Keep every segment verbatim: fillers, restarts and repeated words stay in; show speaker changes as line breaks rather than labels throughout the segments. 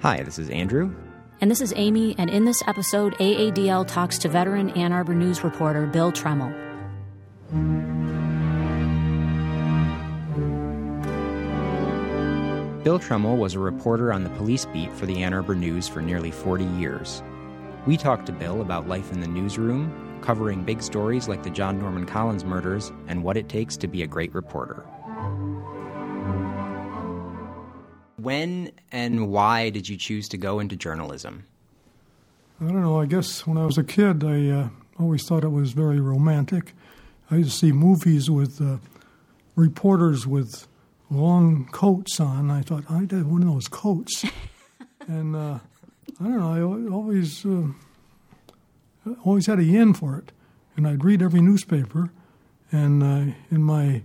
Hi, this is Andrew.
And this is Amy, and in this episode, A A D L talks to veteran Ann Arbor News reporter Bill Tremmel.
Bill Tremmel was a reporter on the police beat for the Ann Arbor News for nearly forty years. We talked to Bill about life in the newsroom, covering big stories like the John Norman Collins murders and what it takes to be a great reporter. When and why did you choose to go into journalism?
I don't know. I guess when I was a kid, I uh, always thought it was very romantic. I used to see movies with uh, reporters with long coats on. I thought, I'd have one of those coats. and uh, I don't know, I always, uh, always had a yen for it. And I'd read every newspaper, and uh, in my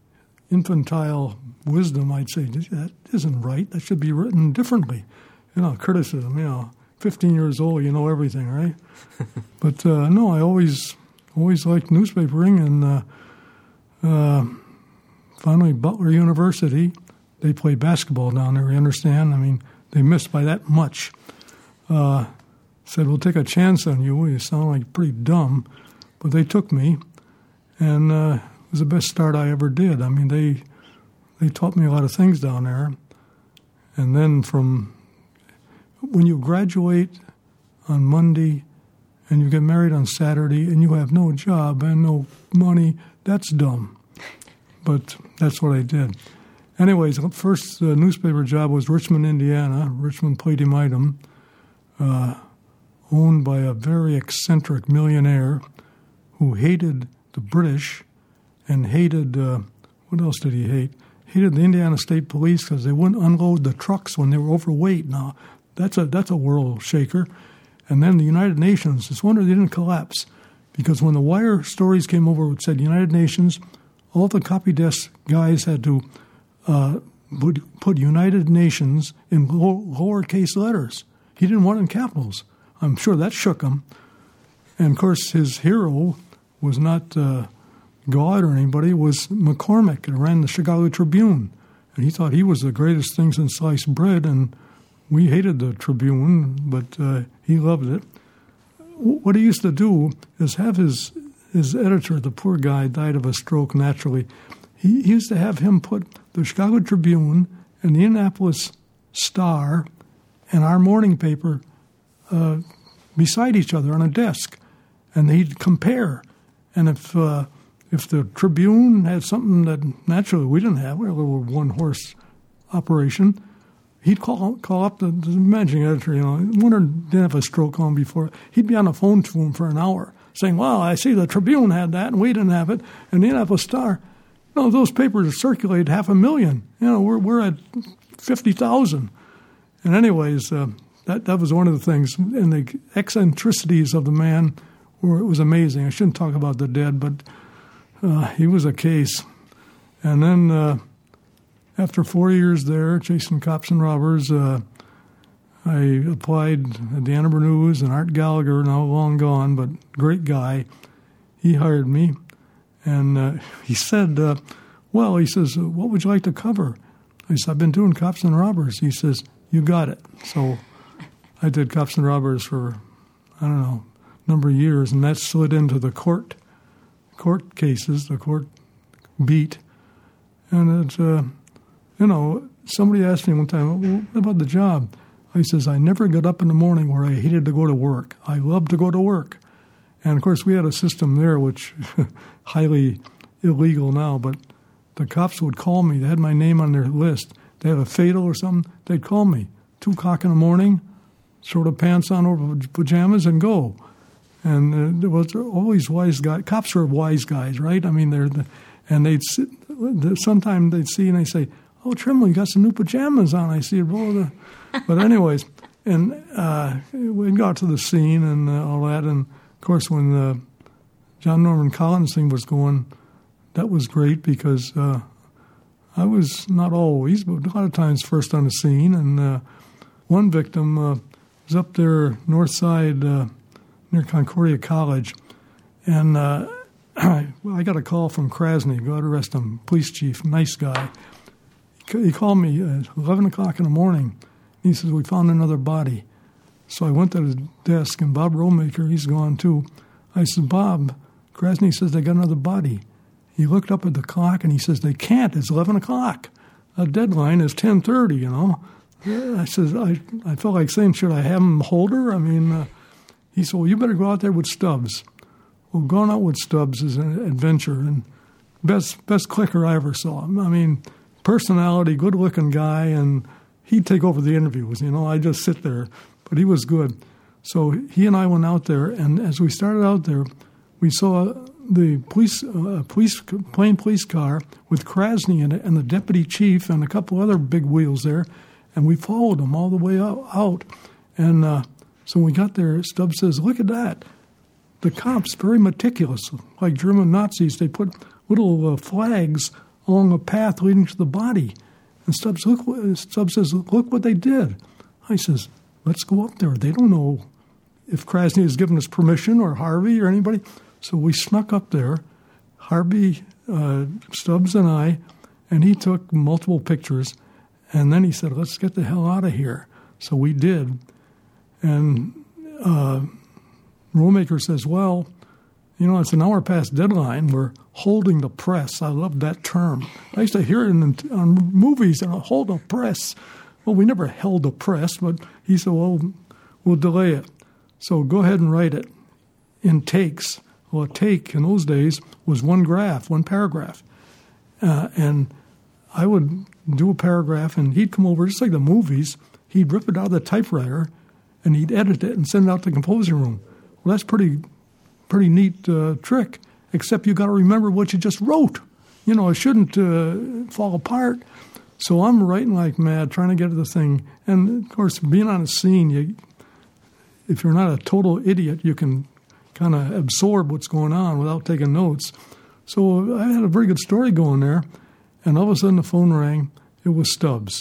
infantile wisdom, I'd say, that isn't right. That should be written differently. You know, criticism, you know. fifteen years old, you know everything, right? but, uh, no, I always always liked newspapering. And uh, uh, finally, Butler University, they play basketball down there, you understand? I mean, they missed by that much. Uh, said, we'll take a chance on you. You sound like pretty dumb. But they took me, and uh, it was the best start I ever did. I mean, they they taught me a lot of things down there. And then from when you graduate on Monday and you get married on Saturday and you have no job and no money, that's dumb. But that's what I did. Anyways, the first uh, newspaper job was Richmond, Indiana, Richmond Palladium Item, uh, owned by a very eccentric millionaire who hated the British and hated, uh, what else did he hate? Hated the Indiana State Police because they wouldn't unload the trucks when they were overweight. Now, that's a that's a world shaker. And then the United Nations, it's a wonder they didn't collapse, because when the wire stories came over, it said United Nations, all the copy desk guys had to uh, put, put United Nations in low, lowercase letters. He didn't want it in capitals. I'm sure that shook him. And, of course, his hero was not uh, God or anybody. It was McCormick, who ran the Chicago Tribune. And he thought he was the greatest thing since sliced bread, and we hated the Tribune, but uh, he loved it. What he used to do is have his his editor, the poor guy, died of a stroke naturally. He, he used to have him put the Chicago Tribune and the Indianapolis Star and our morning paper uh, beside each other on a desk, and he'd compare. And if uh, if the Tribune had something that naturally we didn't have, we were a little one-horse operation, he'd call call up the, the managing editor, you know, wonder didn't have a stroke on before. He'd be on the phone to him for an hour saying, well, I see the Tribune had that and we didn't have it, and the Indianapolis Star. You know, those papers circulate half a million. You know, we're we're at fifty thousand. And anyways, uh, that, that was one of the things. And the eccentricities of the man were, it was amazing. I shouldn't talk about the dead, but uh, he was a case. And then uh, after four years there, chasing cops and robbers, uh, I applied at the Ann Arbor News, and Art Gallagher, now long gone, but great guy, he hired me. And uh, he said, uh, well, he says, what would you like to cover? I said, I've been doing cops and robbers. He says, you got it. So I did cops and robbers for, I don't know, a number of years, and that slid into the court court cases, the court beat. And it's, uh, you know, somebody asked me one time, well, what about the job? I says, I never got up in the morning where I hated to go to work. I loved to go to work. And, of course, we had a system there which highly illegal now, but the cops would call me. They had my name on their list. They had a fatal or something. They'd call me. Two o'clock in the morning, throw the pants on over pajamas and go. And uh, there was always wise guys. Cops are wise guys, right? I mean, they're the, and they'd sit, sometimes they'd see and they'd say, oh, Tremmel, you got some new pajamas on. I see. Oh, the, but anyways, and uh, we got to the scene and uh, all that. And, of course, when the John Norman Collins thing was going, that was great because uh, I was not always, but a lot of times first on the scene. And uh, one victim uh, was up there north side uh, near Concordia College. And uh, I got a call from Krasny, God rest him, police chief, nice guy. He called me at eleven o'clock in the morning. He says, we found another body. So I went to the desk, and Bob Rollmaker, he's gone too. I said, Bob, Krasny says they got another body. He looked up at the clock, and he says, they can't. It's eleven o'clock. A deadline is ten thirty, you know. I said, I, I felt like saying, should I have him hold her? I mean, uh, he said, well, you better go out there with Stubbs. Well, going out with Stubbs is an adventure, and best best clicker I ever saw. I mean, personality, good-looking guy, and he'd take over the interviews, you know. I just sit there, but he was good. So he and I went out there, and as we started out there, we saw the police, uh, police plain police car with Krasny in it, and the deputy chief and a couple other big wheels there, and we followed them all the way out. And uh, so when we got there, Stubbs says, look at that. The cops, very meticulous, like German Nazis, they put little uh, flags along a path leading to the body. And Stubbs, look, Stubbs says, look what they did. I says, let's go up there. They don't know if Krasny has given us permission or Harvey or anybody. So we snuck up there, Harvey, uh, Stubbs and I, and he took multiple pictures. And then he said, let's get the hell out of here. So we did. And uh, Rollmaker says, well, you know, it's an hour past deadline. We're holding the press. I love that term. I used to hear it in, on movies, and hold the press. Well, we never held the press, but he said, well, we'll delay it. So go ahead and write it in takes. Well, a take in those days was one graph, one paragraph. Uh, and I would do a paragraph, and he'd come over, just like the movies. He'd rip it out of the typewriter, and he'd edit it and send it out to the composing room. Well, that's pretty pretty neat uh, trick, except you got to remember what you just wrote. You know, it shouldn't uh, fall apart. So I'm writing like mad, trying to get to the thing. And, of course, being on a scene, you, if you're not a total idiot, you can kind of absorb what's going on without taking notes. So I had a very good story going there, and all of a sudden the phone rang. It was Stubbs.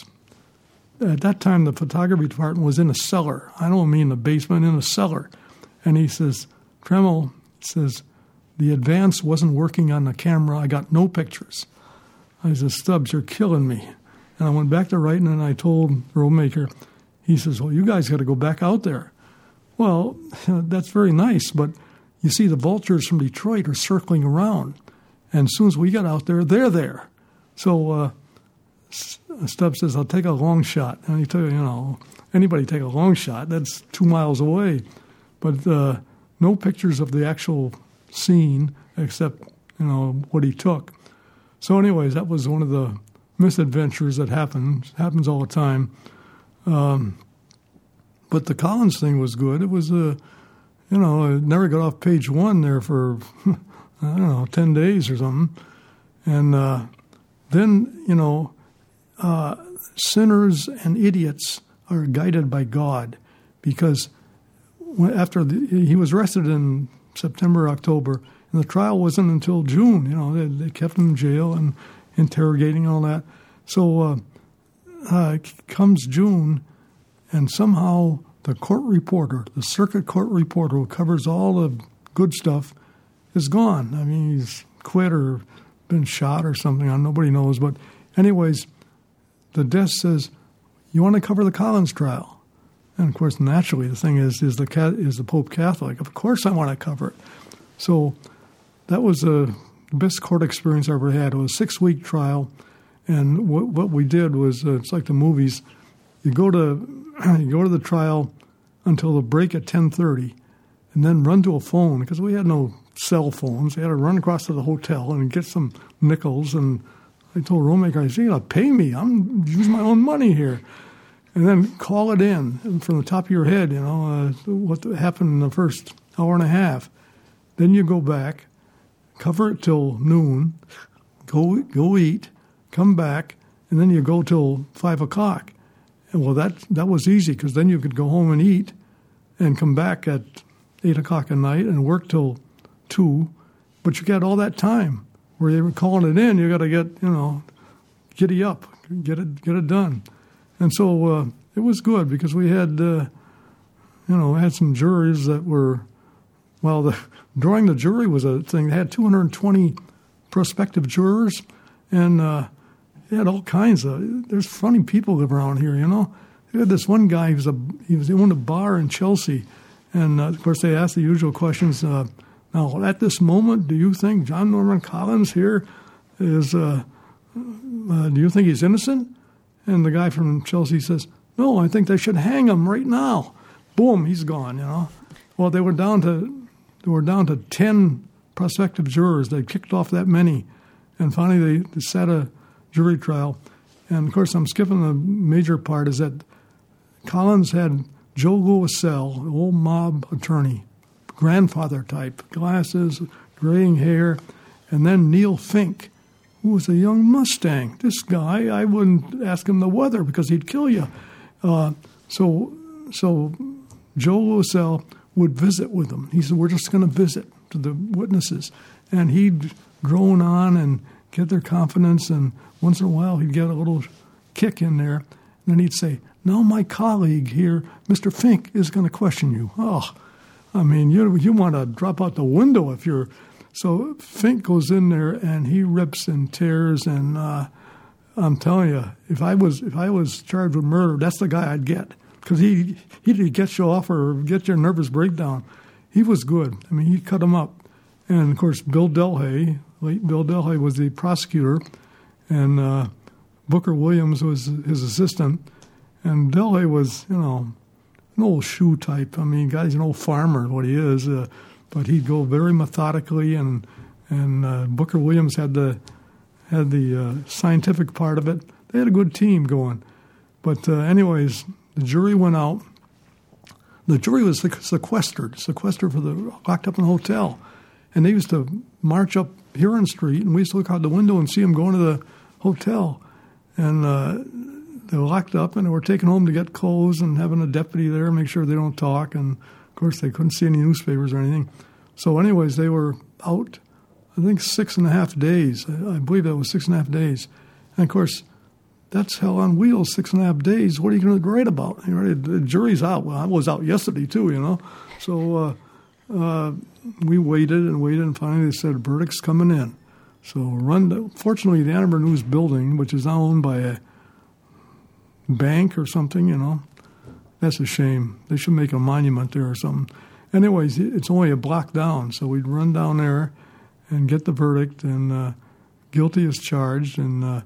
At that time, the photography department was in a cellar. I don't mean the basement, in a cellar. And he says, Tremel, says, the advance wasn't working on the camera. I got no pictures. I said, Stubbs, you're killing me. And I went back to writing, and I told Rollmaker, he says, well, you guys got to go back out there. Well, that's very nice, but you see the vultures from Detroit are circling around. And as soon as we got out there, they're there. So uh, Stubbs says, I'll take a long shot. And he took, you know, anybody take a long shot, that's two miles away. But uh, no pictures of the actual scene except, you know, what he took. So anyways, that was one of the misadventures that happens, happens all the time. Um, but the Collins thing was good. It was, a, you know, it never got off page one there for, I don't know, ten days or something. And uh, then, you know, uh, sinners and idiots are guided by God, because after the, he was arrested in September, October, and the trial wasn't until June. You know, they, they kept him in jail and interrogating and all that. So uh, uh, comes June, and somehow the court reporter, the circuit court reporter who covers all the good stuff, is gone. I mean, he's quit or been shot or something. Nobody knows. But anyways, the desk says, you want to cover the Collins trial? And, of course, naturally, the thing is, is the is the Pope Catholic? Of course I want to cover it. So that was the best court experience I ever had. It was a six-week trial, and what what we did was, uh, it's like the movies. You go to you go to the trial until the break at ten thirty, and then run to a phone, because we had no cell phones. We had to run across to the hotel and get some nickels. And I told Rollmaker, I said, you got to pay me. I'm using my own money here. And then call it in from the top of your head, you know, uh, what happened in the first hour and a half. Then you go back, cover it till noon, go go eat, come back, and then you go till five o'clock. And well, that that was easy, because then you could go home and eat and come back at eight o'clock at night and work till two. But you got all that time where they were calling it in. You got to get, you know, giddy up, get it get it done. And so uh, it was good, because we had, uh, you know, had some juries that were, well, the, drawing the jury was a thing. They had two hundred twenty prospective jurors, and uh, they had all kinds of, there's funny people live around here, you know. We had this one guy, he was, a, he was he owned a bar in Chelsea, and, uh, of course, they asked the usual questions. Uh, now, at this moment, do you think John Norman Collins here is, uh, uh, do you think he's innocent? And the guy from Chelsea says, no, I think they should hang him right now. Boom, he's gone, you know. Well, they were down to they were down to ten prospective jurors. They kicked off that many. And finally, they, they set a jury trial. And, of course, I'm skipping the major part, is that Collins had Joe Louis Sell, an old mob attorney, grandfather type, glasses, graying hair, and then Neil Fink, who was a young Mustang. This guy, I wouldn't ask him the weather because he'd kill you. Uh, so so Joe Louis Sell would visit with them. He said, we're just going to visit to the witnesses. And he'd drone on and get their confidence, and once in a while he'd get a little kick in there. And then he'd say, now my colleague here, Mister Fink, is going to question you. Oh, I mean, you you want to drop out the window if you're... So Fink goes in there and he rips and tears, and uh, I'm telling you, if I was if I was charged with murder, that's the guy I'd get, because he he'd get you off or get your nervous breakdown. He was good. I mean, he cut him up. And, of course, Bill Delhay, late Bill Delhay, was the prosecutor, and uh, Booker Williams was his assistant. And Delhay was, you know, an old shoe type. I mean, guy's an old farmer, what he is. Uh, but he'd go very methodically, and and uh, Booker Williams had the had the uh, scientific part of it. They had a good team going. But uh, anyways, the jury went out. The jury was sequestered, sequestered for the locked up in a hotel. And they used to march up Huron Street, and we used to look out the window and see them going to the hotel. And uh, they were locked up, and they were taken home to get clothes and having a deputy there, make sure they don't talk. And, of course, they couldn't see any newspapers or anything. So anyways, they were out, I think, six and a half days. I, I believe that was six and a half days. And, of course, that's hell on wheels, six and a half days. What are you going to write about? You know, the jury's out. Well, I was out yesterday, too, you know. So uh, uh, we waited and waited, and finally they said, verdict's coming in. So run. To, fortunately, the Ann Arbor News building, which is now owned by a bank or something, you know, that's a shame. They should make a monument there or something. Anyways, it's only a block down, so we'd run down there and get the verdict, and uh, guilty as charged, and uh,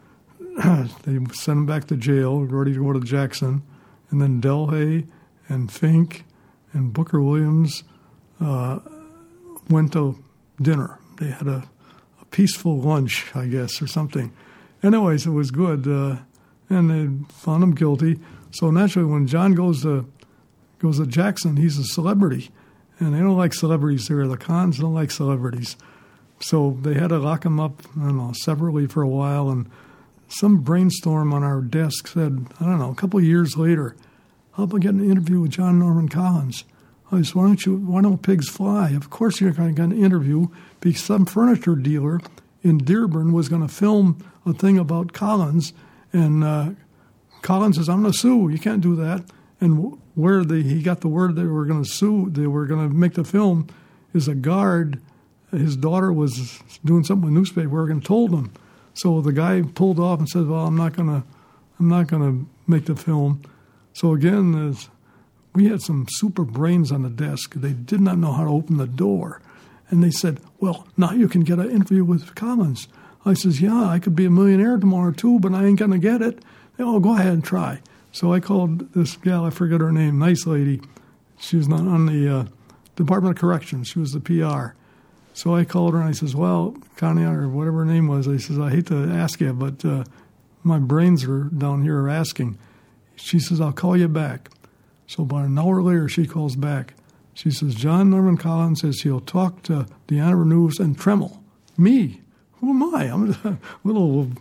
they sent him back to jail, ready to go to Jackson. And then Delhay and Fink and Booker Williams uh, went to dinner. They had a, a peaceful lunch, I guess, or something. Anyways, it was good, uh, and they found him guilty. So naturally, when John goes to goes to Jackson, he's a celebrity, and they don't like celebrities there. The cons don't like celebrities, so they had to lock him up, I don't know, separately for a while. And some brainstorm on our desk said, I don't know, a couple of years later, how about getting an interview with John Norman Collins? I said, why don't you? Why don't pigs fly? Of course you're going to get an interview, because some furniture dealer in Dearborn was going to film a thing about Collins, and uh, Collins says, I'm going to sue. You can't do that. And where the, he got the word they were going to sue, they were going to make the film, is a guard. His daughter was doing something with newspaper work and told him. So the guy pulled off and said, well, I'm not going to I'm not going to make the film. So again, we had some super brains on the desk. They did not know how to open the door. And they said, well, now you can get an interview with Collins. I says, yeah, I could be a millionaire tomorrow too, but I ain't going to get it. They, oh, go ahead and try. So I called this gal, I forget her name, nice lady. She was not on the uh, Department of Corrections. She was the P R. So I called her and I says, well, Connie, or whatever her name was, I says, I hate to ask you, but uh, my brains are down here are asking. She says, I'll call you back. So about an hour later, she calls back. She says, John Norman Collins says he'll talk to the Ann Arbor News and Tremmel. Me? Who am I? I'm a little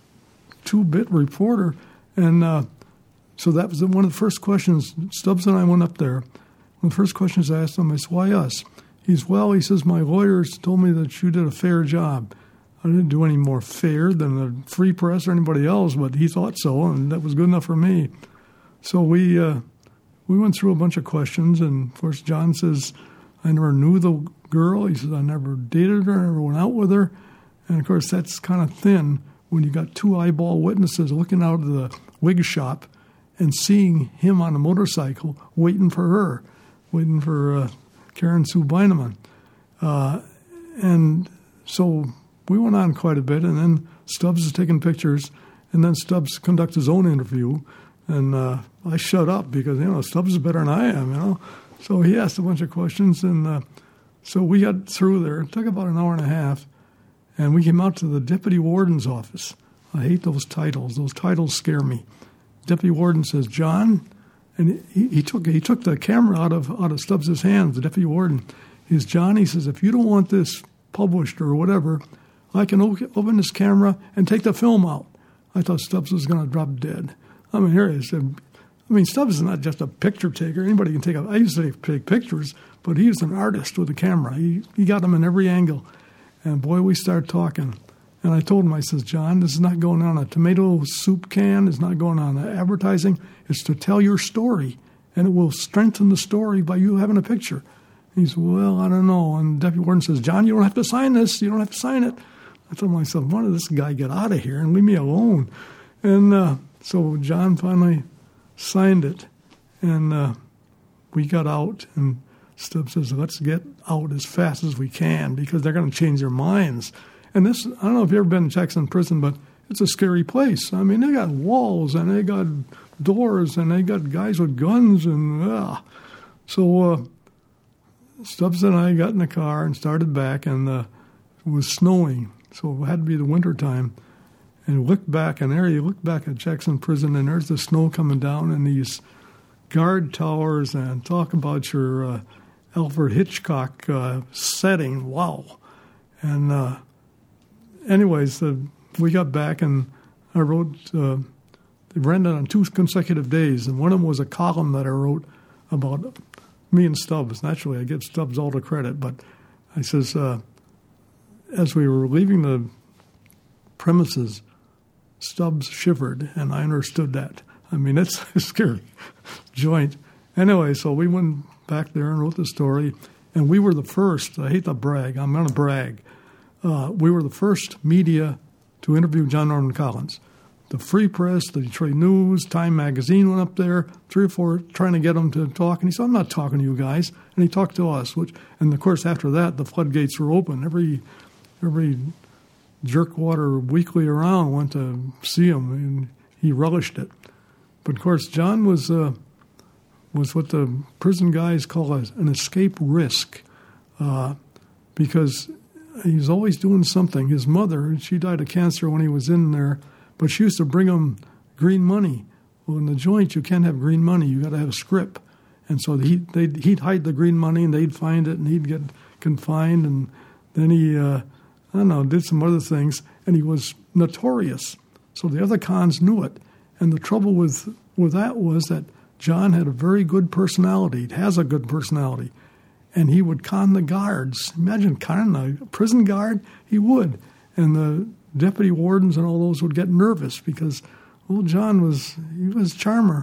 two-bit reporter. And uh, so that was one of the first questions. Stubbs and I went up there. One of the first questions I asked him, I said, why us? He's, well, he says, my lawyers told me that you did a fair job. I didn't do any more fair than the Free Press or anybody else, but he thought so, and that was good enough for me. So we uh, we went through a bunch of questions, and, of course, John says, I never knew the girl. He says, I never dated her, never went out with her. And, of course, that's kind of thin when you got two eyeball witnesses looking out of the wig shop, and seeing him on a motorcycle waiting for her, waiting for uh, Karen Sue Beineman. Uh, and so we went on quite a bit, and then Stubbs is taking pictures, and then Stubbs conducts his own interview, and uh, I shut up because, you know, Stubbs is better than I am, you know. So he asked a bunch of questions, and uh, so we got through there. It took about an hour and a half, and we came out to the deputy warden's office. I hate those titles. Those titles scare me. Deputy warden says, "John," and he, he took he took the camera out of out of Stubbs' hands. The deputy warden, he's John. He says, "If you don't want this published or whatever, I can o- open this camera and take the film out." I thought Stubbs was going to drop dead. I mean, here he said, I mean, Stubbs is not just a picture taker. Anybody can take a. I used to take pictures, but he was an artist with a camera. He he got them in every angle, and boy, we started talking. And I told him, I says, "John, this is not going on a tomato soup can. It's not going on advertising. It's to tell your story, and it will strengthen the story by you having a picture." He said, "Well, I don't know." And the deputy warden says, "John, you don't have to sign this. You don't have to sign it." I told myself, why did this guy get out of here and leave me alone? And uh, so John finally signed it, and uh, we got out, and Stubbs says, "Let's get out as fast as we can because they're going to change their minds." And this, I don't know if you've ever been in Jackson Prison, but it's a scary place. I mean, they got walls, and they got doors, and they got guys with guns, and uh. So uh, Stubbs and I got in the car and started back, and uh, it was snowing, so it had to be the winter time. And looked back, and there you look back at Jackson Prison, and there's the snow coming down, and these guard towers, and talk about your uh, Alfred Hitchcock uh, setting. Wow. And uh, anyways, uh, we got back, and I wrote, uh, they ran it on two consecutive days, and one of them was a column that I wrote about me and Stubbs. Naturally, I give Stubbs all the credit, but I says, uh, as we were leaving the premises, Stubbs shivered, and I understood that. I mean, it's a scary joint. Anyway, so we went back there and wrote the story, and we were the first. I hate to brag. I'm going to brag. Uh, we were the first media to interview John Norman Collins. The Free Press, the Detroit News, Time Magazine went up there, three or four, trying to get him to talk. And he said, "I'm not talking to you guys." And he talked to us. Which, and, of course, after that, the floodgates were open. Every every jerkwater weekly around went to see him, and he relished it. But, of course, John was uh, was what the prison guys call a, an escape risk uh, because he's always doing something. His mother, she died of cancer when he was in there, but she used to bring him green money. Well, in the joint, you can't have green money. You got to have a scrip. And so he, they'd, he'd hide the green money, and they'd find it, and he'd get confined. And then he, uh, I don't know, did some other things, and he was notorious. So the other cons knew it. And the trouble with, with that was that John had a very good personality. He has a good personality. And he would con the guards. Imagine conning a prison guard. He would. And the deputy wardens and all those would get nervous because, well, John was, he was a charmer.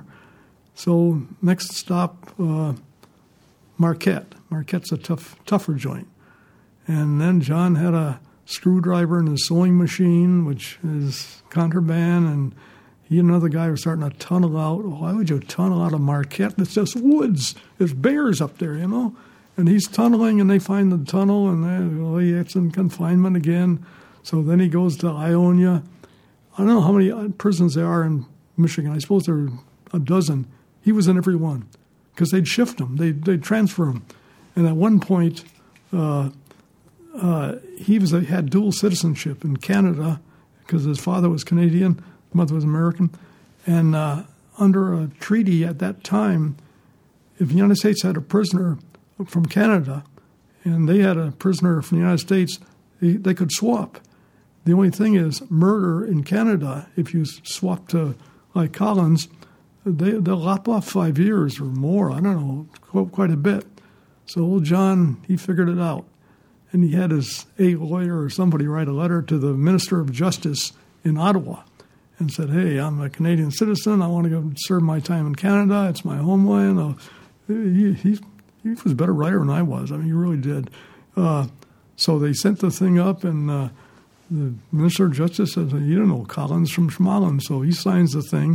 So next stop, uh, Marquette. Marquette's a tough, tougher joint. And then John had a screwdriver in his sewing machine, which is contraband, and he and another guy were starting to tunnel out. Why would you tunnel out of Marquette? It's just woods. There's bears up there, you know. And he's tunneling, and they find the tunnel, and they, well, he gets in confinement again. So then he goes to Ionia. I don't know how many prisons there are in Michigan. I suppose there are a dozen. He was in every one because they'd shift him. They'd, they'd transfer him. And at one point, uh, uh, he was a, had dual citizenship in Canada because his father was Canadian, his mother was American. And uh, under a treaty at that time, if the United States had a prisoner from Canada and they had a prisoner from the United States, they, they could swap. The only thing is murder in Canada, if you swap to like Collins, they, they'll lop off five years or more. I don't know, quite, quite a bit. So old John, he figured it out. And he had his a lawyer or somebody write a letter to the Minister of Justice in Ottawa and said, "Hey, I'm a Canadian citizen. I want to go serve my time in Canada. It's my homeland." Uh, he, he, he was a better writer than I was. I mean, he really did. Uh, so they sent the thing up, and uh, the Minister of Justice said, "You don't know Collins from Schmallen." So he signs the thing,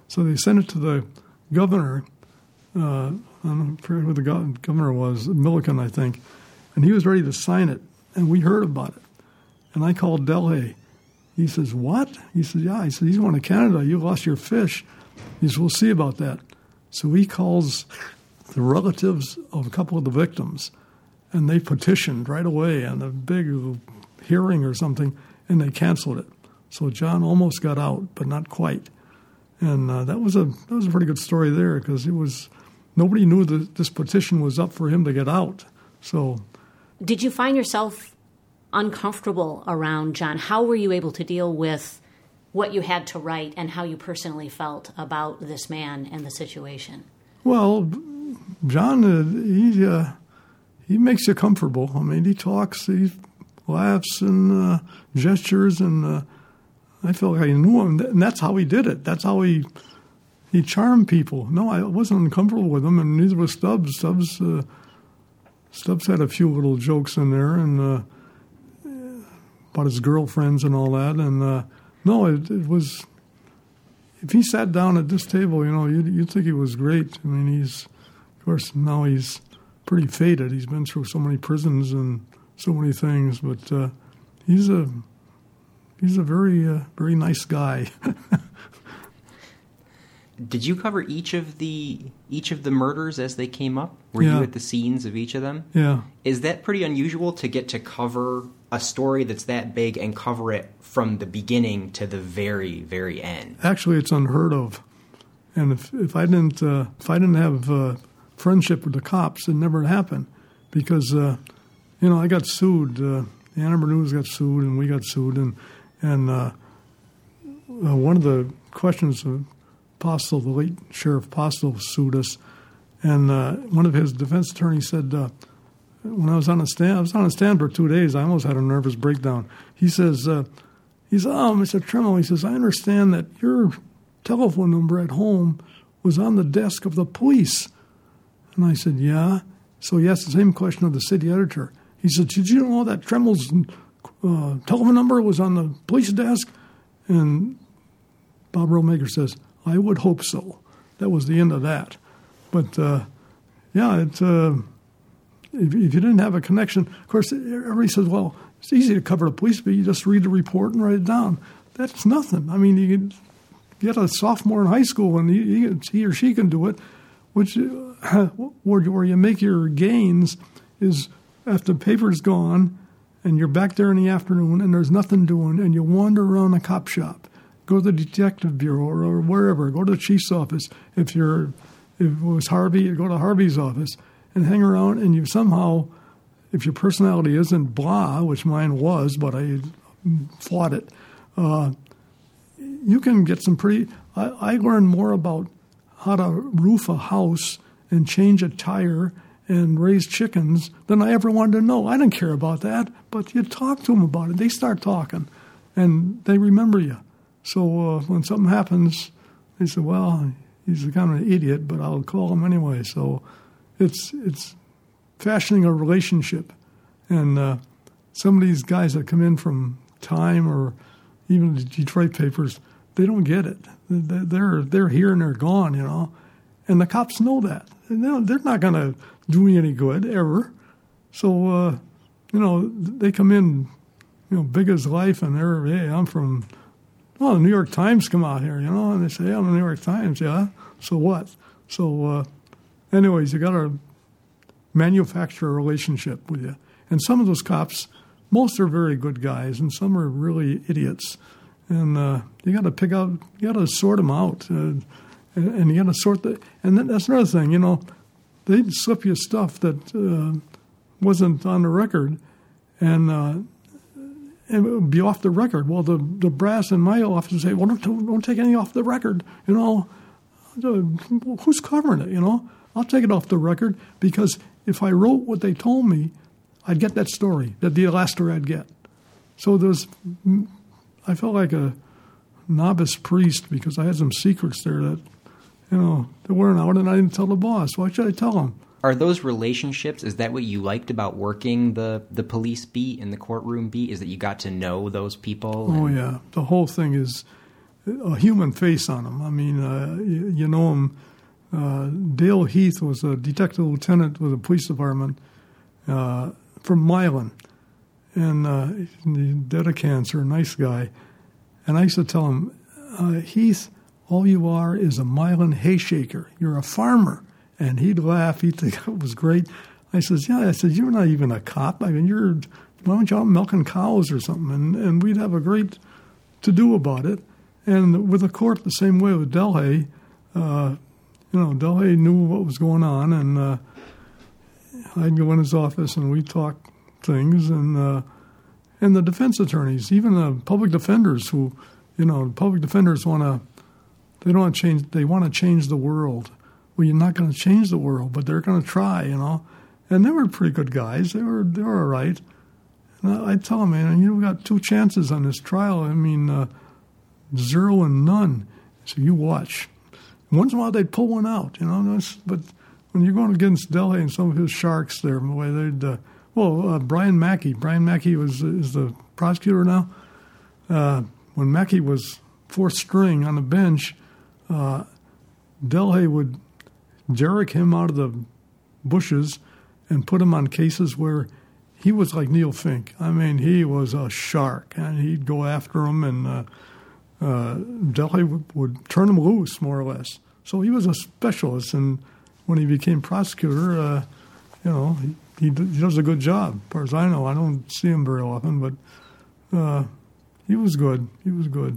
So they sent it to the governor. Uh, I don't know who the governor was, Milliken, I think. And he was ready to sign it. And we heard about it. And I called Delhay. He says, what? He says, yeah. He says, he's going to Canada. You lost your fish. He says, we'll see about that. So he calls the relatives of a couple of the victims. And they petitioned right away on a big hearing or something. And they canceled it. So John almost got out, but not quite. And uh, that was a that was a pretty good story there, because it was nobody knew that this petition was up for him to get out. So,
did you find yourself uncomfortable around John? How were you able to deal with what you had to write and how you personally felt about this man and the situation?
Well, John, uh, he uh, he makes you comfortable. I mean, he talks, he laughs and uh, gestures, and uh, I felt like I knew him, and that's how he did it. That's how he he charmed people. No, I wasn't uncomfortable with him, and neither was Stubbs. Stubbs, uh, Stubbs had a few little jokes in there, and uh, about his girlfriends and all that. And uh, no, it, it was. If he sat down at this table, you know, you'd, you'd think he was great. I mean, he's, of course, now he's pretty faded. He's been through so many prisons and so many things, but uh, he's a. He's a very, uh, very nice guy.
Did you cover each of the each of the murders as they came up? Were
yeah.
you at the scenes of each of them?
Yeah.
Is that pretty unusual to get to cover a story that's that big and cover it from the beginning to the very, very end?
Actually, it's unheard of. And if if I didn't uh, if I didn't have uh, friendship with the cops, it never happened. Because uh, you know, I got sued. Uh, the Ann Arbor News got sued, and we got sued, and. And uh, uh, one of the questions of Postle, the late Sheriff Postle, sued us. And uh, one of his defense attorneys said, uh, when I was on a stand, I was on a stand for two days, I almost had a nervous breakdown. He says, uh, he says, oh, Mister Tremel, he says, I understand that your telephone number at home was on the desk of the police. And I said, yeah. So he asked the same question of the city editor. He said, did you know that Tremel's Uh, telephone number was on the police desk? And Bob Rollmaker says, I would hope so. That was the end of that. But, uh, yeah, it, uh, if, if you didn't have a connection, of course, everybody says, well, it's easy to cover the police, but you just read the report and write it down. That's nothing. I mean, you get a sophomore in high school, and he, he or she can do it, which uh, where, where you make your gains is after the paper's gone, and you're back there in the afternoon, and there's nothing doing, and you wander around a cop shop, go to the detective bureau or, or wherever, go to the chief's office. If you're, if it was Harvey, you go to Harvey's office and hang around, and you somehow, if your personality isn't blah, which mine was, but I fought it, uh, you can get some pretty. I, I learned more about how to roof a house and change a tire and raise chickens than I ever wanted to know. I didn't care about that, but you talk to them about it. They start talking, and they remember you. So uh, when something happens, they say, well, he's kind of an idiot, but I'll call him anyway. So it's it's fashioning a relationship. And uh, some of these guys that come in from Time or even the Detroit papers, they don't get it. They're, they're here and they're gone, you know. And the cops know that. And they're not going to do me any good ever. So, uh, you know, they come in, you know, big as life, and they're, hey, I'm from, well, the New York Times come out here, you know, and they say, hey, I'm the New York Times, yeah. So what? So, uh, anyways, you got to manufacture a relationship with you. And some of those cops, most are very good guys, and some are really idiots. And uh, you got to pick out, you got to sort them out. Uh, and, and you got to sort the, and then that's another thing, you know, they'd slip you stuff that uh, wasn't on the record, and, uh, and it would be off the record. Well, the, the brass in my office would say, well, don't, don't take any off the record, you know. Who's covering it, you know? I'll take it off the record, because if I wrote what they told me, I'd get that story, that'd be the last story I'd get. So there's, I felt like a novice priest, because I had some secrets there that, you know, they weren't out, and I didn't tell the boss. Why should I tell him?
Are those relationships, is that what you liked about working the, the police beat and the courtroom beat, is that you got to know those people?
Oh,
and...
yeah. The whole thing is, a human face on him. I mean, uh, you, you know him. Uh, Dale Heath was a detective lieutenant with the police department uh, from Milan, and uh, he died of cancer, nice guy. And I used to tell him, uh, Heath, all you are is a Milan hay shaker. You're a farmer. And he'd laugh. He'd think it was great. I says, yeah. I said, you're not even a cop. I mean, you're, why don't you out milking cows or something? And, and we'd have a great to-do about it. And with the court, the same way with Delhay, uh, you know, Delhay knew what was going on, and uh, I'd go in his office and we'd talk things, and uh, and the defense attorneys, even the public defenders, who, you know, public defenders want to, they don't want to change, they want to change the world. Well, you're not going to change the world, but they're going to try, you know. And they were pretty good guys. They were they were all right. And I tell them, man, you got two chances on this trial. I mean, uh, zero and none. So you watch. Once in a while they'd pull one out, you know. But when you're going against Delhay and some of his sharks there, the way they'd, uh, well, uh, Brian Mackey. Brian Mackey was is the prosecutor now. Uh, when Mackey was fourth string on the bench, uh, Delhay would derrick him out of the bushes and put him on cases where he was like Neil Fink. I mean, he was a shark, and he'd go after him, and uh, uh, Delhay would, would turn him loose, more or less. So he was a specialist, and when he became prosecutor, uh, you know, he, he does a good job. As far as I know, I don't see him very often, but uh, he was good. He was good.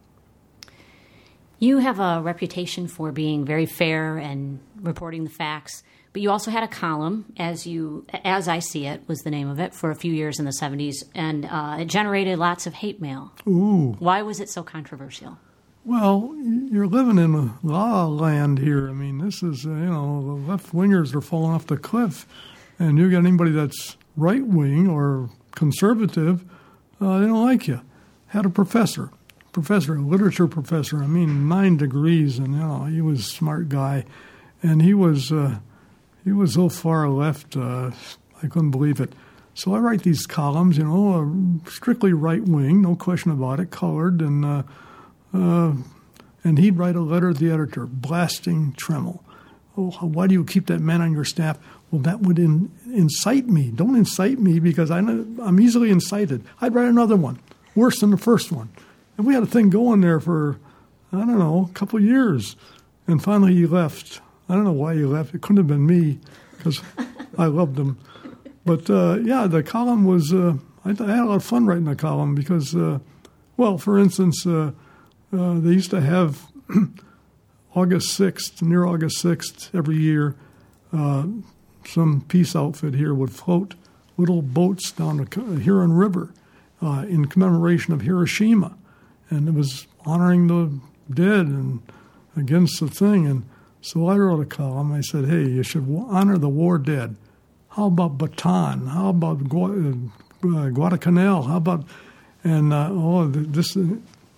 You have a reputation for being very fair and reporting the facts, but you also had a column, as you, as I see it, was the name of it, for a few years in the seventies, and uh, it generated lots of hate mail.
Ooh.
Why was it so controversial?
Well, you're living in a la land here. I mean, this is, uh, you know, the left-wingers are falling off the cliff, and you get anybody that's right-wing or conservative, uh, they don't like you. Had a professor. Professor, a literature professor, I mean, nine degrees, and, you know, he was a smart guy. And he was uh, he was so far left, uh, I couldn't believe it. So I write these columns, you know, uh, strictly right-wing, no question about it, colored, and uh, uh, and he'd write a letter to the editor, blasting Tremel. Oh, why do you keep that man on your staff? Well, that would in, incite me. Don't incite me, because I, I'm easily incited. I'd write another one, worse than the first one. And we had a thing going there for, I don't know, a couple of years. And finally he left. I don't know why he left. It couldn't have been me, because I loved him. But, uh, yeah, the column was, uh, I, I had a lot of fun writing the column because, uh, well, for instance, uh, uh, they used to have August sixth, near August sixth, every year, uh, some peace outfit here would float little boats down the Huron River uh, in commemoration of Hiroshima. And it was honoring the dead and against the thing. And so I wrote a column. I said, hey, you should honor the war dead. How about Bataan? How about Gua- uh, Guadalcanal? How about, and uh, oh, this uh,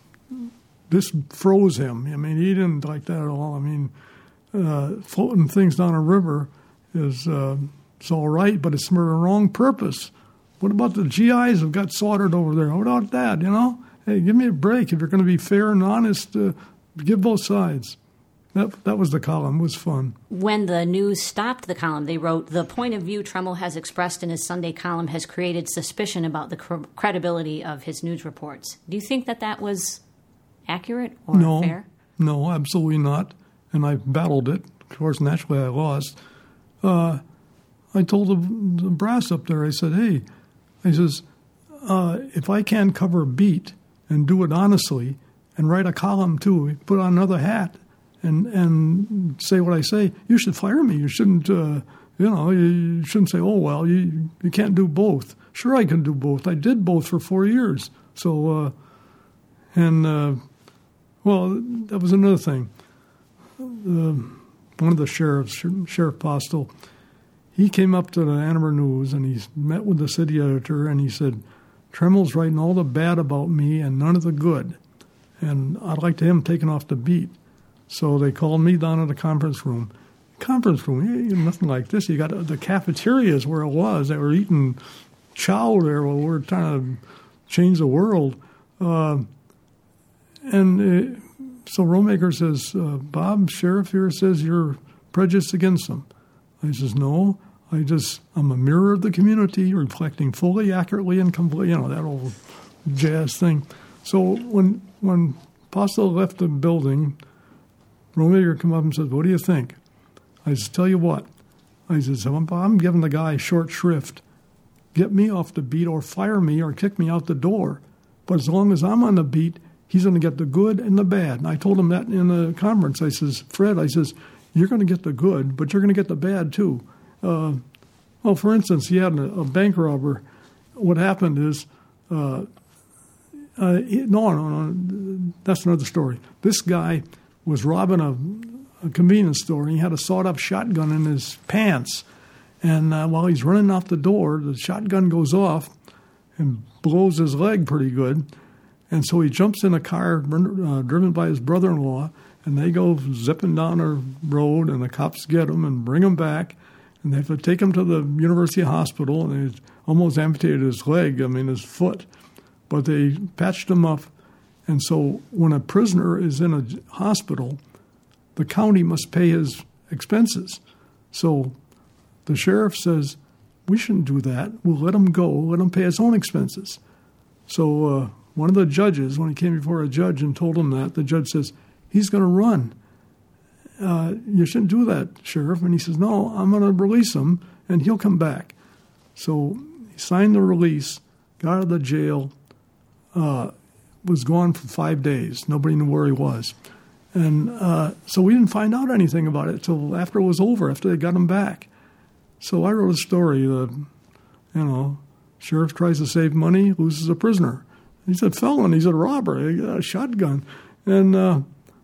this froze him. I mean, he didn't like that at all. I mean, uh, floating things down a river is uh, it's all right, but it's for the wrong purpose. What about the G Is who got slaughtered over there? What about that, you know? Hey, give me a break. If you're going to be fair and honest, uh, give both sides. That that was the column. It was fun.
When the news stopped the column, they wrote, the point of view Tremel has expressed in his Sunday column has created suspicion about the cr- credibility of his news reports. Do you think that that was accurate or
no,
fair?
No, absolutely not. And I battled it. Of course, naturally I lost. Uh, I told the, the brass up there, I said, hey, I says, uh, if I can't cover a beat and do it honestly and write a column too, put on another hat and and say what I say, you should fire me. You shouldn't, uh, you know, you shouldn't say, oh, well, you you can't do both. Sure, I can do both. I did both for four years. So, uh, and, uh, well, that was another thing. Uh, one of the sheriffs, Sheriff Postel, he came up to the Ann Arbor News and he met with the city editor and he said, Tremel's writing all the bad about me and none of the good. And I'd like to have him taken off the beat. So they called me down to the conference room. Conference room, yeah, nothing like this. You got the cafeterias where it was. They were eating chow there while we were trying to change the world. Uh, and uh, so Romaker says, uh, Bob, sheriff here says you're prejudiced against him. I says, no, I just, I'm a mirror of the community, reflecting fully, accurately, and completely, you know, that old jazz thing. So when when Postel left the building, Romaker come up and says, what do you think? I says, tell you what. I says, I'm, I'm giving the guy short shrift. Get me off the beat or fire me or kick me out the door. But as long as I'm on the beat, he's going to get the good and the bad. And I told him that in the conference. I says, Fred, I says, you're going to get the good, but you're going to get the bad too. Uh, well, for instance, he had a, a bank robber. What happened is, uh, uh, he, no, no, no, that's another story. This guy was robbing a, a convenience store, and he had a sawed-off shotgun in his pants. And uh, while he's running out the door, the shotgun goes off and blows his leg pretty good. And so he jumps in a car uh, driven by his brother-in-law, and they go zipping down a road, and the cops get him and bring him back. And they have to take him to the University Hospital, and they almost amputated his leg, I mean his foot. But they patched him up. And so when a prisoner is in a hospital, the county must pay his expenses. So the sheriff says, we shouldn't do that. We'll let him go, let him pay his own expenses. So uh, one of the judges, when he came before a judge and told him that, the judge says, he's going to run. Uh, you shouldn't do that, Sheriff. And he says, no, I'm going to release him, and he'll come back. So he signed the release, got out of the jail, uh, was gone for five days. Nobody knew where he was. And uh, so we didn't find out anything about it until after it was over, after they got him back. So I wrote a story that, you know, sheriff tries to save money, loses a prisoner. He's a felon. He's a robber. He got a shotgun. And uh,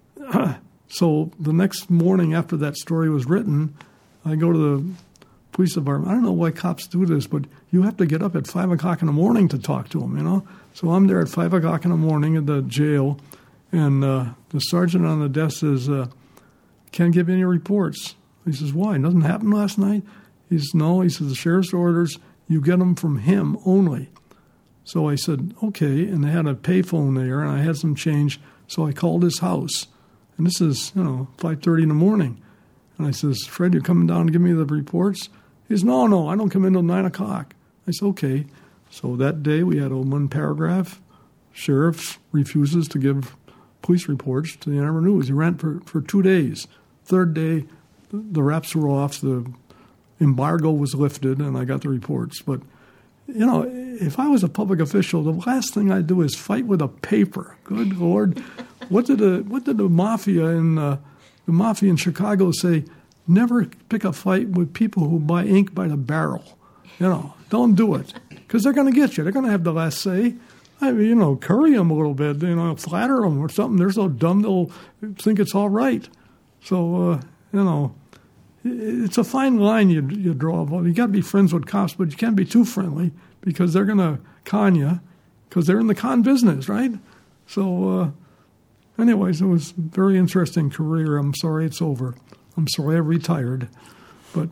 so the next morning after that story was written, I go to the police department. I don't know why cops do this, but you have to get up at five o'clock in the morning to talk to them, you know. So I'm there at five o'clock in the morning at the jail, and uh, the sergeant on the desk says, uh, can't give any reports. He says, why? Nothing happened last night? He says, no. He says, the sheriff's orders, you get them from him only. So I said, okay, and they had a payphone there, and I had some change, so I called his house. And this is, you know, five thirty in the morning. And I says, Fred, you coming down to give me the reports? He says, no, no, I don't come in until nine o'clock. I said, okay. So that day we had a one paragraph. Sheriff refuses to give police reports to the Ann Arbor News. He ran for, for two days. Third day, the wraps were off, the embargo was lifted, and I got the reports. But, you know, if I was a public official, the last thing I'd do is fight with a paper. Good Lord. What did the, what did the mafia in uh, the mafia in Chicago say? Never pick a fight with people who buy ink by the barrel. You know, don't do it. Because they're going to get you. They're going to have the last say. I mean, you know, curry them a little bit, you know, flatter them or something. They're so dumb they'll think it's all right. So, uh, you know, it's a fine line you you draw. Well, you got to be friends with cops, but you can't be too friendly because they're going to con you because they're in the con business, right? So, uh, anyways, it was a very interesting career. I'm sorry it's over. I'm sorry I retired, but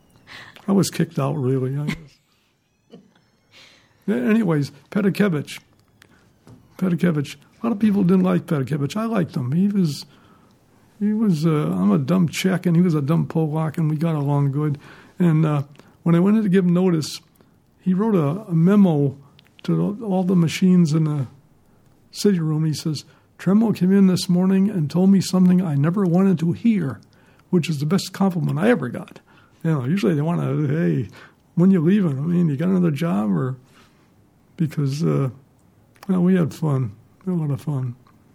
I was kicked out, really. I guess. Anyways, Petakevich. Petakevich. A lot of people didn't like Petakevich. I liked him. He was, he was. Uh, I'm a dumb Czech, and he was a dumb Polak, and we got along good. And uh, when I went in to give notice, he wrote a, a memo to all the machines in the city room. He says, Tremble came in this morning and told me something I never wanted to hear, which is the best compliment I ever got. You know, usually they want to, hey, when you leaving? I mean, you got another job or... Because, uh, well, we had fun. We had a lot of fun.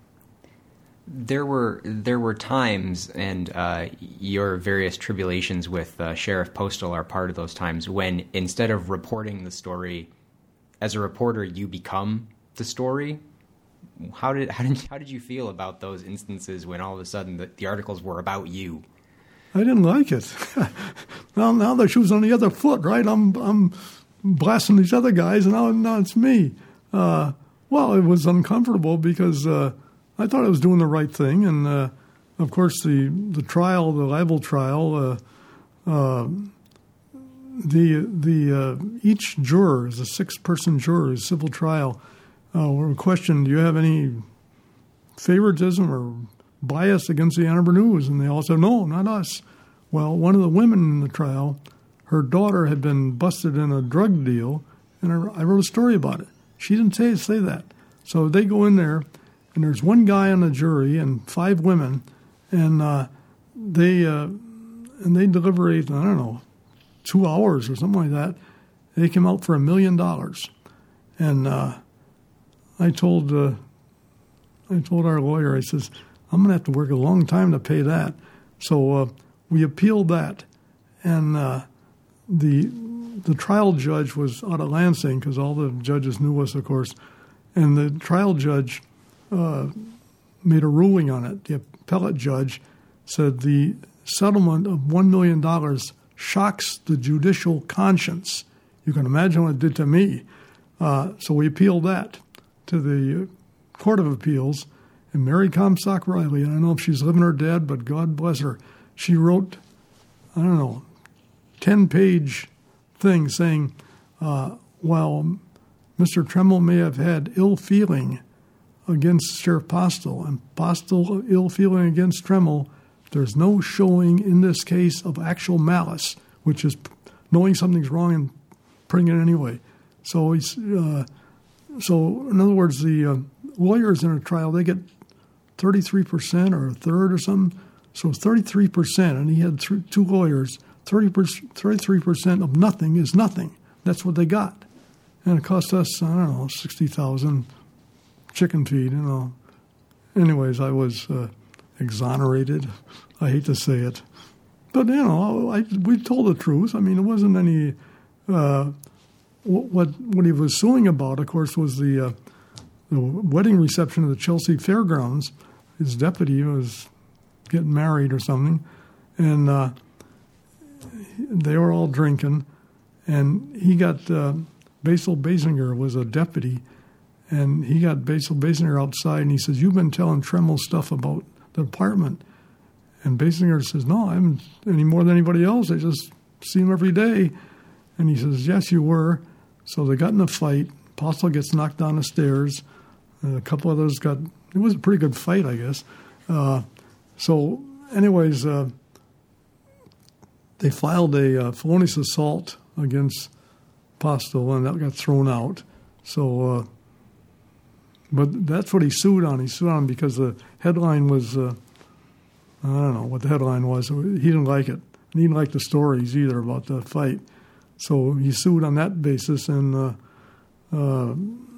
There were there were times, and uh, your various tribulations with uh, Sheriff Postel are part of those times, when instead of reporting the story, as a reporter, you become the story. How did how did how did you feel about those instances when all of a sudden the, the articles were about you?
I didn't like it. Well, now the shoe's on the other foot, right? I'm I'm. blasting these other guys, and now, now it's me. Uh, well, it was uncomfortable because uh, I thought I was doing the right thing, and uh, of course the the trial, the libel trial, uh, uh, the the uh, each juror is a six person juror, civil trial. Uh, were questioned, do you have any favoritism or bias against the Ann Arbor News? And they all said, no, not us. Well, one of the women in the trial, her daughter had been busted in a drug deal, and I wrote a story about it. She didn't say say that. So they go in there, and there's one guy on the jury and five women, and uh, they uh, and they deliberate, I don't know, two hours or something like that. They came out for a million dollars. And uh, I told uh, I told our lawyer, I says, I'm going to have to work a long time to pay that. So uh, we appealed that. And uh, the the trial judge was out of Lansing, because all the judges knew us, of course. And the trial judge uh, made a ruling on it. The appellate judge said the settlement of one million dollars shocks the judicial conscience. You can imagine what it did to me. Uh, so we appealed that to the Court of Appeals. And Mary Comstock Riley, I don't know if she's living or dead, but God bless her, she wrote, I don't know, ten-page thing saying, uh, while Mister Tremmel may have had ill feeling against Sheriff Postel and Postel ill feeling against Tremmel, there's no showing in this case of actual malice, which is knowing something's wrong and putting it anyway. So he's, uh, so in other words, the uh, lawyers in a trial, they get thirty-three percent or a third or something. So it's thirty-three percent, and he had th- two lawyers. thirty percent, thirty-three percent of nothing is nothing. That's what they got. And it cost us, I don't know, sixty thousand dollars chicken feed, you know. Anyways, I was uh, exonerated. I hate to say it. But, you know, I, we told the truth. I mean, it wasn't any... Uh, what what he was suing about, of course, was the, uh, the wedding reception at the Chelsea Fairgrounds. His deputy was getting married or something, and uh, they were all drinking, and he got... Uh, Basil Basinger was a deputy, and he got Basil Basinger outside, and he says, you've been telling Tremmel stuff about the apartment. And Basinger says, no, I haven't any more than anybody else. I just see him every day. And he says, yes, you were. So they got in a fight. Postel gets knocked down the stairs. And a couple others got, it was a pretty good fight, I guess. Uh, so anyways, uh, they filed a uh, felonious assault against Postel, and that got thrown out. So, uh, but that's what he sued on. He sued on because the headline was, uh, I don't know what the headline was. He didn't like it. He didn't like the stories either about the fight. So he sued on that basis, and uh, uh,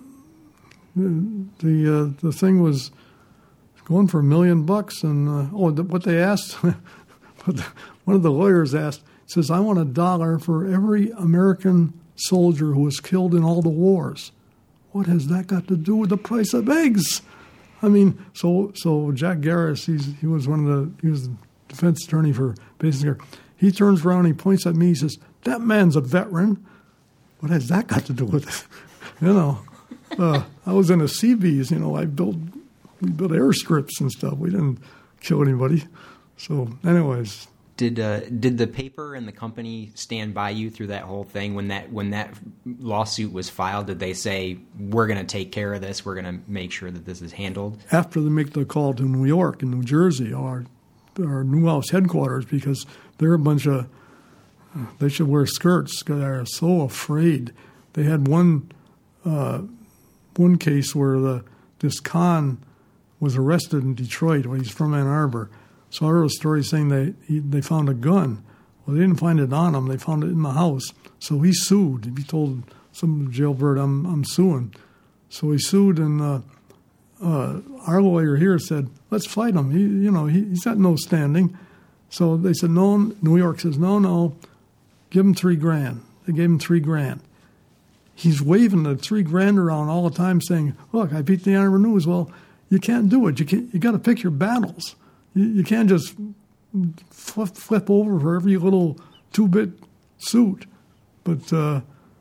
the uh, the thing was going for a million bucks. And uh, oh, the, what they asked, what the, one of the lawyers asked, says, I want a dollar for every American soldier who was killed in all the wars. What has that got to do with the price of eggs? I mean, so so Jack Garris, he's, he was one of the, he was the defense attorney for Basinger. He turns around, he points at me, he says, that man's a veteran. What has that got to do with it? You know, uh, I was in a Seabees, you know, I built, we built airstrips and stuff. We didn't kill anybody. So anyways.
Did uh, did the paper and the company stand by you through that whole thing? When that when that lawsuit was filed, did they say, we're going to take care of this, we're going to make sure that this is handled?
After they make the call to New York and New Jersey, our, our Newhouse headquarters, because they're a bunch of, they should wear skirts because they're so afraid. They had one uh, one case where the this con was arrested in Detroit when he's from Ann Arbor. So I wrote a story saying they he, they found a gun. Well, they didn't find it on him. They found it in the house. So he sued. He told some jailbird, I'm I'm suing. So he sued, and uh, uh, our lawyer here said, let's fight him. He, you know, he, he's got no standing. So they said, no. New York says, no, no, give him three grand. They gave him three grand. He's waving the three grand around all the time saying, look, I beat the Ann Arbor News. Well, you can't do it. You can't, you got to pick your battles. You, you can't just flip, flip over for every little two-bit suit. But uh,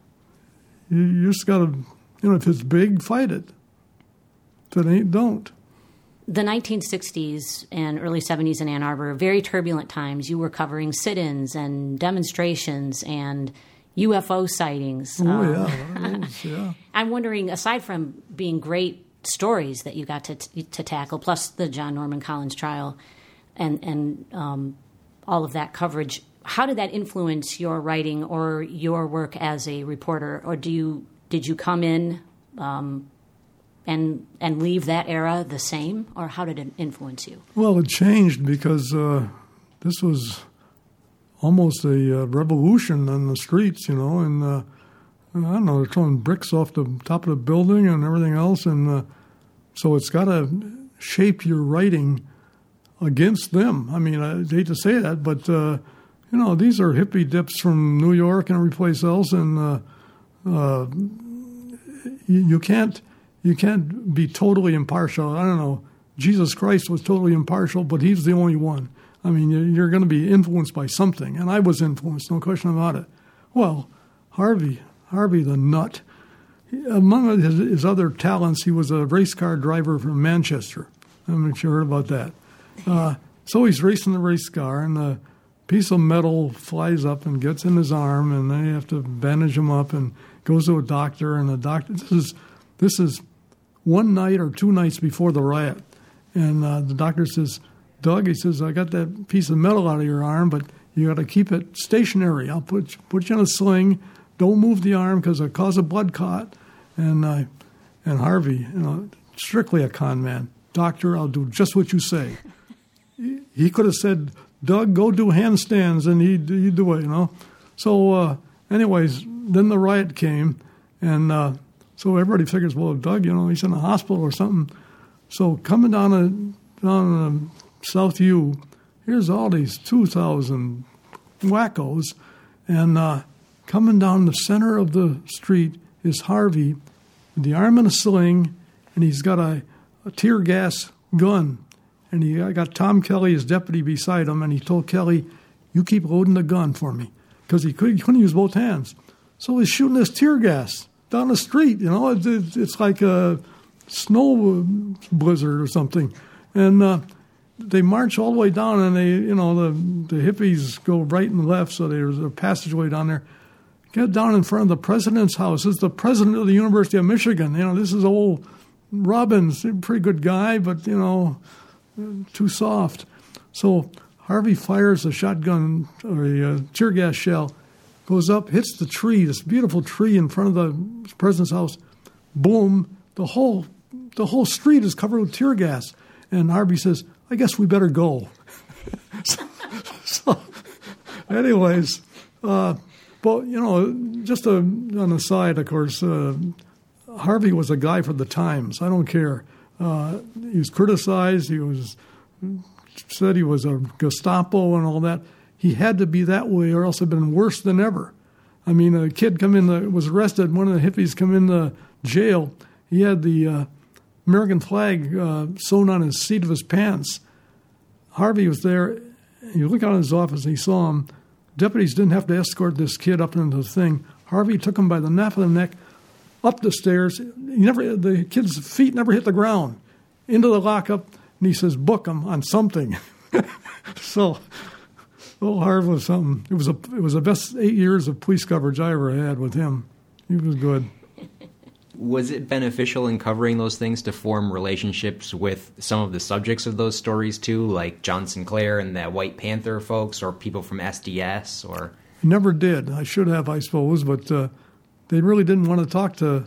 you, you just got to, you know, if it's big, fight it. If it ain't, don't.
The nineteen sixties and early seventies in Ann Arbor, very turbulent times. You were covering sit-ins and demonstrations and U F O sightings.
Oh,
um,
yeah. Those, yeah.
I'm wondering, aside from being great stories that you got to to tackle, plus the John Norman Collins trial, and and um, all of that coverage. How did that influence your writing or your work as a reporter? Or do you did you come in um, and and leave that era the same, or how did it influence you?
Well, it changed because uh, this was almost a uh, revolution on the streets, you know, and uh, I don't know, they're throwing bricks off the top of the building and everything else, and uh, so it's got to shape your writing against them. I mean, I hate to say that, but uh, you know, these are hippie dips from New York and every place else, and uh, uh, you, you can't you can't be totally impartial. I don't know. Jesus Christ was totally impartial, but he's the only one. I mean, you're going to be influenced by something, and I was influenced, no question about it. Well, Harvey, Harvey the nut, among his, his other talents, he was a race car driver from Manchester. I'm not sure you heard about that. Uh, so he's racing the race car, and a piece of metal flies up and gets in his arm, and they have to bandage him up, and goes to a doctor, and the doctor, this is, this is one night or two nights before the riot, and uh, the doctor says, Doug, he says, I got that piece of metal out of your arm, but you got to keep it stationary. I'll put put you in a sling. Don't move the arm because it'll cause a blood clot. And uh, and Harvey, you know, strictly a con man. Doctor, I'll do just what you say. he, he could have said, Doug, go do handstands, and he'd, he'd do it, you know. So uh, anyways, then the riot came, and uh, so everybody figures, well, Doug, you know, he's in a hospital or something. So coming down a, down a, South U, here's all these two thousand wackos, and uh, coming down the center of the street is Harvey with the arm in a sling, and he's got a, a tear gas gun. And he I got Tom Kelly, his deputy, beside him, and he told Kelly, you keep loading the gun for me, because he, could, he couldn't use both hands. So he's shooting this tear gas down the street, you know, it, it, it's like a snow blizzard or something. And uh, they march all the way down, and they, you know, the the hippies go right and left, so there's a passageway down there. Get down in front of the president's house. It's the president of the University of Michigan. You know, this is old Robbins, a pretty good guy, but, you know, too soft. So Harvey fires a shotgun or a tear gas shell, goes up, hits the tree, this beautiful tree in front of the president's house. Boom! The whole the whole street is covered with tear gas. And Harvey says, I guess we better go. so, so, anyways, uh, but, you know, just a, on the side, of course, uh, Harvey was a guy for the times. I don't care. Uh, he was criticized. He was said he was a Gestapo and all that. He had to be that way or else it had been worse than ever. I mean, a kid come in, the, was arrested. One of the hippies come in the jail. He had the uh, American flag uh, sewn on his seat of his pants. Harvey was there. You look out in his office, and he saw him. Deputies didn't have to escort this kid up into the thing. Harvey took him by the nape of the neck, up the stairs. He never, the kid's feet never hit the ground. Into the lockup, and he says, book him on something. so, oh, Harvey was something. It was, a, it was the best eight years of police coverage I ever had with him. He was good.
Was it beneficial in covering those things to form relationships with some of the subjects of those stories too, like John Sinclair and the White Panther folks, or people from S D S? Or
never did. I should have, I suppose, but uh, they really didn't want to talk to.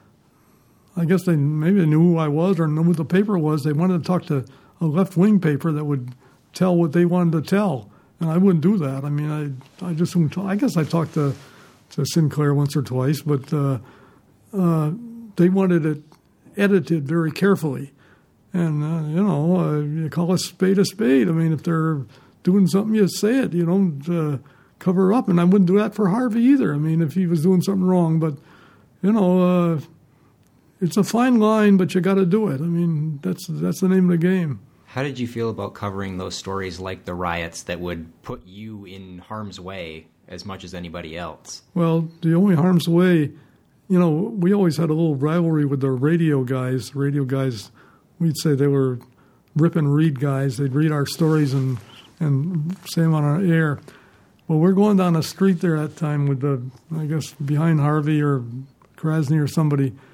I guess they maybe they knew who I was or knew what the paper was. They wanted to talk to a left-wing paper that would tell what they wanted to tell, and I wouldn't do that. I mean, I I just wouldn't talk. I guess I talked to to Sinclair once or twice, but. Uh, Uh, they wanted it edited very carefully. And, uh, you know, uh, you call a spade a spade. I mean, if they're doing something, you say it. You don't uh, cover up. And I wouldn't do that for Harvey either. I mean, if he was doing something wrong. But, you know, uh, it's a fine line, but you got to do it. I mean, that's that's the name of the game.
How did you feel about covering those stories like the riots that would put you in harm's way as much as anybody else?
Well, the only harm's way... You know, we always had a little rivalry with the radio guys. Radio guys, we'd say they were rip and read guys. They'd read our stories and, and say them on our air. Well, we're going down the street there at that time with the, I guess, behind Harvey or Krasny or somebody,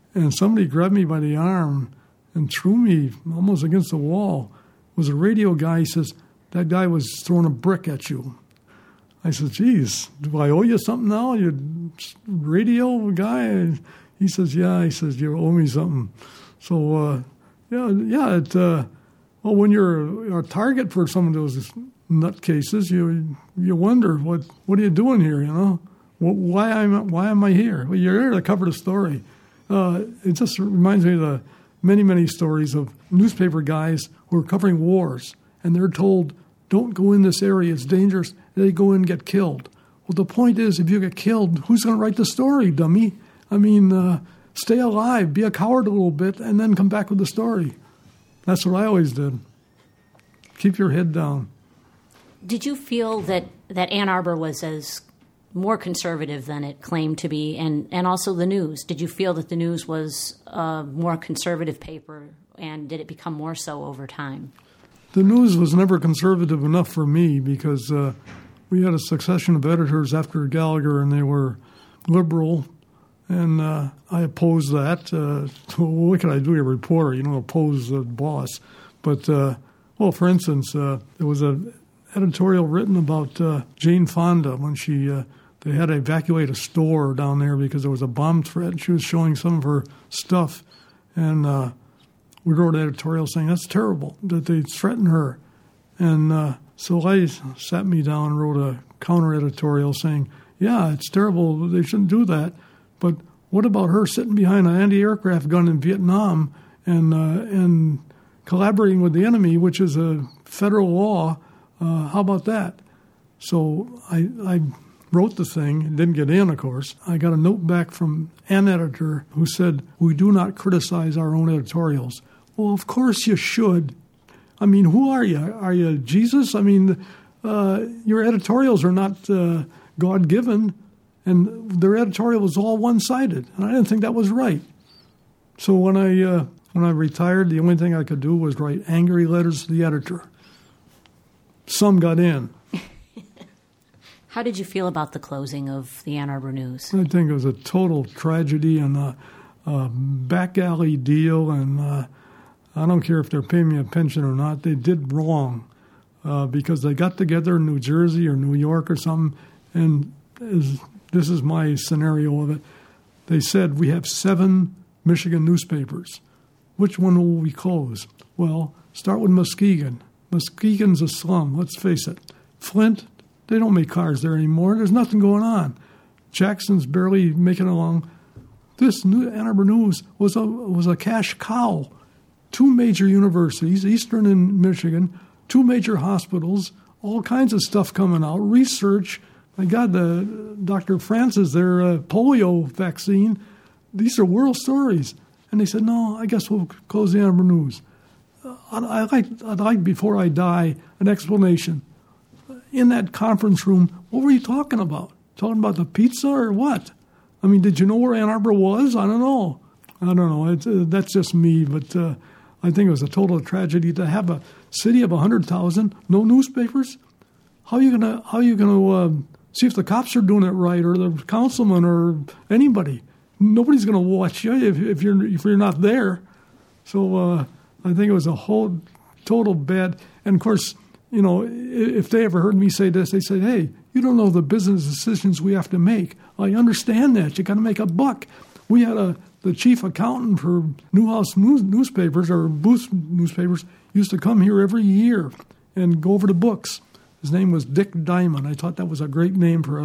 and somebody grabbed me by the arm and threw me almost against the wall. It was a radio guy. He says, that guy was throwing a brick at you. I said, geez, do I owe you something now? You radio guy? He says, yeah. He says, you owe me something. So, uh, yeah, yeah. It, uh, well, when you're a target for some of those nutcases, you you wonder, what what are you doing here, you know? Why am, why am I here? Well, you're here to cover the story. Uh, it just reminds me of the many, many stories of newspaper guys who are covering wars, and they're told, don't go in this area, it's dangerous. They go in and get killed. Well, the point is, if you get killed, who's going to write the story, dummy? I mean, uh, stay alive, be a coward a little bit, and then come back with the story. That's what I always did. Keep your head down.
Did you feel that, that Ann Arbor was as more conservative than it claimed to be, and, and also the news? Did you feel that the news was a more conservative paper, and did it become more so over time?
The news was never conservative enough for me because uh, we had a succession of editors after Gallagher, and they were liberal, and uh, I opposed that. Uh, what can I do? A reporter, you don't oppose the boss. But, uh, well, for instance, uh, there was an editorial written about uh, Jane Fonda when she uh, they had to evacuate a store down there because there was a bomb threat, and she was showing some of her stuff, and uh, we wrote an editorial saying that's terrible that they threaten her. And uh, so I sat me down and wrote a counter editorial saying, yeah, it's terrible, they shouldn't do that, but what about her sitting behind an anti-aircraft gun in Vietnam and uh, and collaborating with the enemy, which is a federal law? Uh, how about that? So I, I wrote the thing, didn't get in, of course. I got a note back from an editor who said, we do not criticize our own editorials. Well, of course you should. I mean, who are you? Are you Jesus? I mean, uh, your editorials are not uh, God-given, and their editorial was all one-sided, and I didn't think that was right. So when I uh, when I retired, the only thing I could do was write angry letters to the editor. Some got in.
How did you feel about the closing of the Ann Arbor News?
I think it was a total tragedy and a, a back alley deal, and uh, I don't care if they're paying me a pension or not. They did wrong uh, because they got together in New Jersey or New York or something, and is, this is my scenario of it. They said, we have seven Michigan newspapers. Which one will we close? Well, start with Muskegon. Muskegon's a slum, let's face it. Flint, they don't make cars there anymore. There's nothing going on. Jackson's barely making it along. This new Ann Arbor News was a was a cash cow. Two major universities, Eastern and Michigan, two major hospitals, all kinds of stuff coming out, research. My God, the Doctor Francis, their uh, polio vaccine. These are world stories. And they said, no, I guess we'll close the Ann Arbor News. Uh, I'd like, I'd like, before I die, an explanation. In that conference room, what were you talking about? Talking about the pizza or what? I mean, did you know where Ann Arbor was? I don't know. I don't know. It's, uh, that's just me, but uh, I think it was a total tragedy to have a city of one hundred thousand, no newspapers. How are you gonna How are you gonna uh, see if the cops are doing it right, or the councilman, or anybody? Nobody's gonna watch you if, if you're if you're not there. So uh, I think it was a whole total bad. And of course, you know, if they ever heard me say this, they say, hey, you don't know the business decisions we have to make. I understand that. You got to make a buck. We had a the chief accountant for Newhouse news, newspapers, or Booth newspapers, used to come here every year and go over the books. His name was Dick Diamond. I thought that was a great name for a,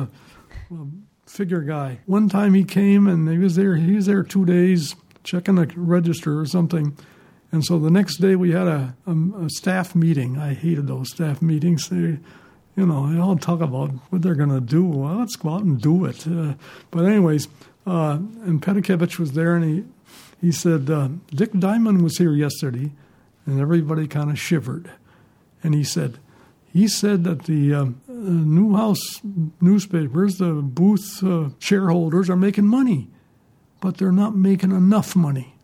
a figure guy. One time he came, and he was there. He was there two days checking the register or something. And so the next day we had a, a, a staff meeting. I hated those staff meetings. They, you know, they all talk about what they're going to do. Well, let's go out and do it. Uh, but anyways, uh, and Petakevich was there, and he, he said, uh, Dick Diamond was here yesterday, and everybody kind of shivered. And he said, he said that the uh, uh, Newhouse newspapers, the Booth uh, shareholders, are making money, but they're not making enough money.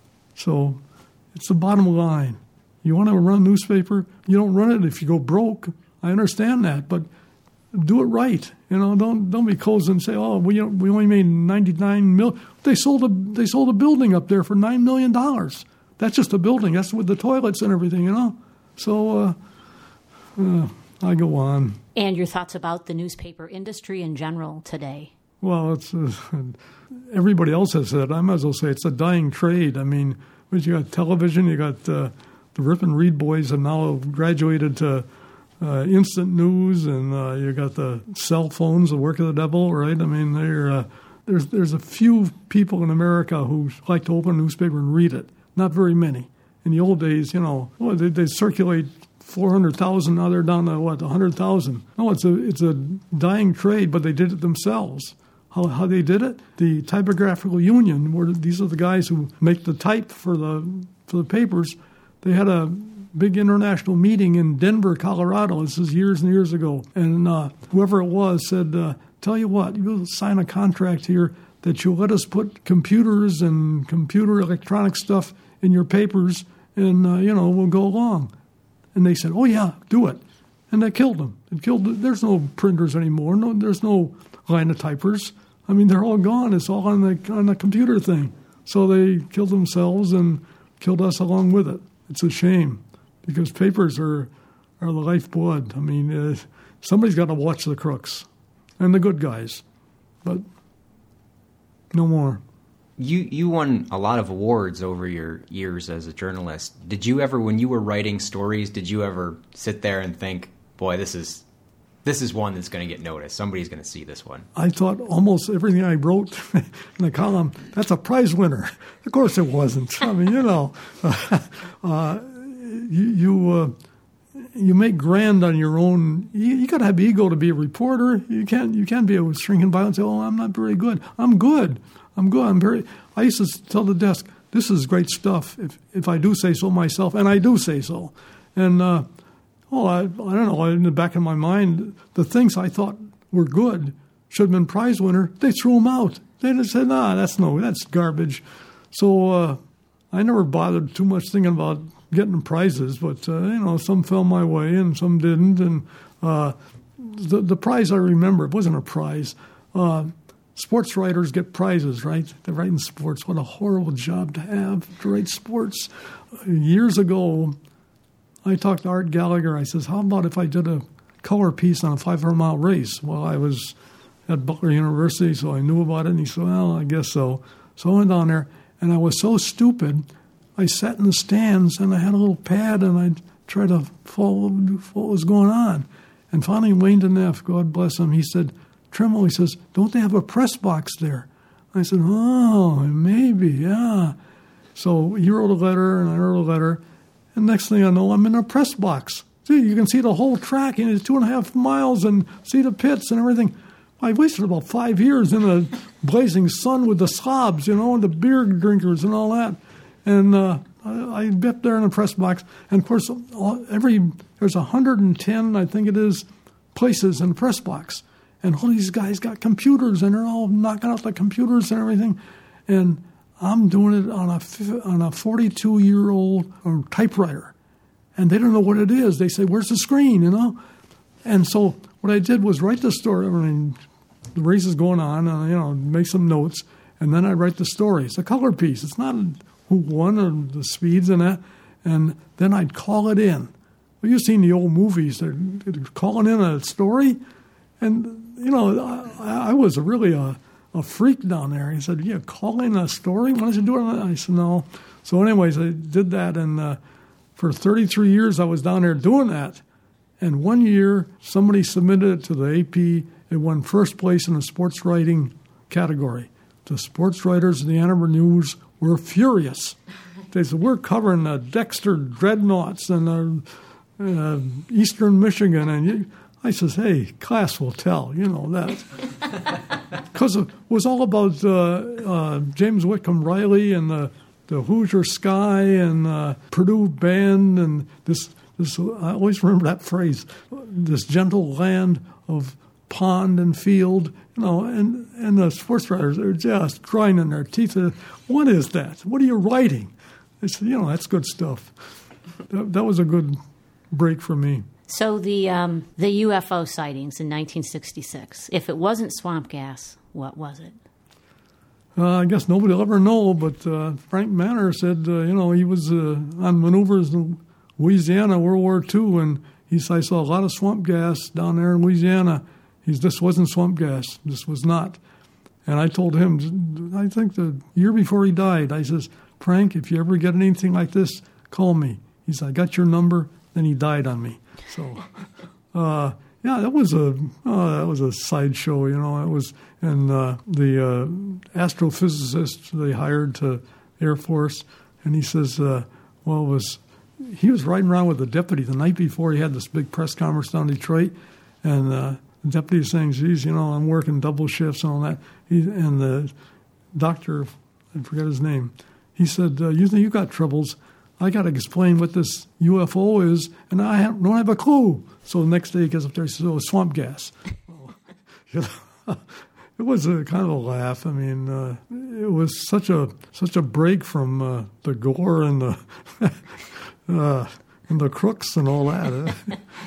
So it's the bottom line. You want to run a newspaper? You don't run it if you go broke. I understand that, but do it right. You know, don't don't be cozy and say, oh, we we only made ninety-nine mil. They sold a they sold a building up there for nine million dollars. That's just a building. That's with the toilets and everything. You know, so uh, uh, I go on.
And your thoughts about the newspaper industry in general today?
Well, it's uh, everybody else has said. I might as well say it's a dying trade. I mean, you got television, you got uh, the Rip and Read boys have now graduated to Uh, instant news, and uh, you got the cell phones, the work of the devil, right? I mean, uh, there's there's a few people in America who like to open a newspaper and read it. Not very many. In the old days, you know, well, they they circulate four hundred thousand. Now they're down to what, one hundred thousand. No, it's a it's a dying trade, but they did it themselves. How how they did it? The Typographical Union, where these are the guys who make the type for the for the papers. They had a big international meeting in Denver, Colorado. This is years and years ago. And uh, whoever it was said, uh, tell you what, you'll sign a contract here that you'll let us put computers and computer electronic stuff in your papers, and, uh, you know, we'll go along. And they said, oh, yeah, do it. And that killed them. It killed. There's no printers anymore. No, there's no linotypers. I mean, they're all gone. It's all on the, on the computer thing. So they killed themselves and killed us along with it. It's a shame. Because papers are are the lifeblood. I mean, uh, somebody's got to watch the crooks and the good guys, but no more.
You you won a lot of awards over your years as a journalist. Did you ever, when you were writing stories, did you ever sit there and think, boy, this is this is one that's going to get noticed. Somebody's going to see this one.
I thought almost everything I wrote in the column, that's a prize winner. Of course it wasn't. I mean, you know, uh, uh, you you, uh, you make grand on your own. You, you got to have ego to be a reporter. You can't you can't be a shrinking violet and say, oh, I'm not very good. I'm good. I'm good. I'm very. I used to tell the desk, this is great stuff. If if I do say so myself, and I do say so, and. Uh, Oh, I, I don't know. In the back of my mind, the things I thought were good should have been prize winner. They threw them out. They just said, "Nah, that's no, that's garbage." So uh, I never bothered too much thinking about getting prizes. But uh, you know, some fell my way and some didn't. And uh, the the prize I remember, it wasn't a prize. Uh, sports writers get prizes, right? They're writing sports. What a horrible job to have to write sports. Uh, years ago, I talked to Art Gallagher. I says, how about if I did a color piece on a five hundred mile race? Well, I was at Butler University, so I knew about it. And he said, well, I guess so. So I went down there, and I was so stupid, I sat in the stands, and I had a little pad, and I'd try to follow what was going on. And finally, Wayne DeNeff, God bless him, he said, Tremble, he says, don't they have a press box there? I said, oh, maybe, yeah. So he wrote a letter, and I wrote a letter. And next thing I know, I'm in a press box. See, you can see the whole track, and it's two and a half miles, and see the pits and everything. I wasted about five years in the blazing sun with the slobs, you know, and the beer drinkers and all that. And uh, I, I bit there in a press box. And, of course, every there's one hundred ten, I think it is, places in the press box. And all these guys got computers, and they're all knocking out the computers and everything. And I'm doing it on a on a forty-two-year-old typewriter, and they don't know what it is. They say, "Where's the screen?" You know, and so what I did was write the story. I mean, the race is going on, and you know, make some notes, and then I write the story. It's a color piece. It's not who won or the speeds and that. And then I'd call it in. Well, you've seen the old movies. They're, they're calling in a story, and you know, I, I was really a a freak down there. He said, yeah, call in a story? Why don't you do it? I said, no. So anyways, I did that, and uh, for thirty-three years I was down there doing that. And one year, somebody submitted it to the A P. It won first place in the sports writing category. The sports writers of the Ann Arbor News were furious. They said, we're covering the Dexter Dreadnoughts and uh, uh, Eastern Michigan, and you... I says, hey, class will tell, you know that. Because it was all about uh, uh, James Whitcomb Riley and the, the Hoosier Sky and uh, Purdue Band and this, this, I always remember that phrase, this gentle land of pond and field, you know, and, and the sports writers are just grinding their teeth. What is that? What are you writing? I said, you know, that's good stuff. That, that was a good break for me.
So the um, the U F O sightings in nineteen sixty-six, if it wasn't swamp gas, what was it?
Uh, I guess nobody will ever know, but uh, Frank Manor said, uh, you know, he was uh, on maneuvers in Louisiana, World War Two, and he said, I saw a lot of swamp gas down there in Louisiana. He's, this wasn't swamp gas. This was not. And I told him, I think the year before he died, I says, Frank, if you ever get anything like this, call me. He said, I got your number. Then he died on me. So, uh, yeah, that was a uh, that was a sideshow, you know. It was, and uh, the uh, astrophysicist they hired to Air Force, and he says, uh, well, it was he was riding around with the deputy the night before he had this big press conference down in Detroit, and uh, the deputy was saying, geez, you know, I'm working double shifts and all that. He, and the doctor, I forget his name, he said, uh, you think you got troubles? I got to explain what this U F O is, and I have, don't have a clue. So the next day he gets up there and says, oh, swamp gas. You know, it was a kind of a laugh. I mean, uh, it was such a such a break from uh, the gore and the uh, and the crooks and all that.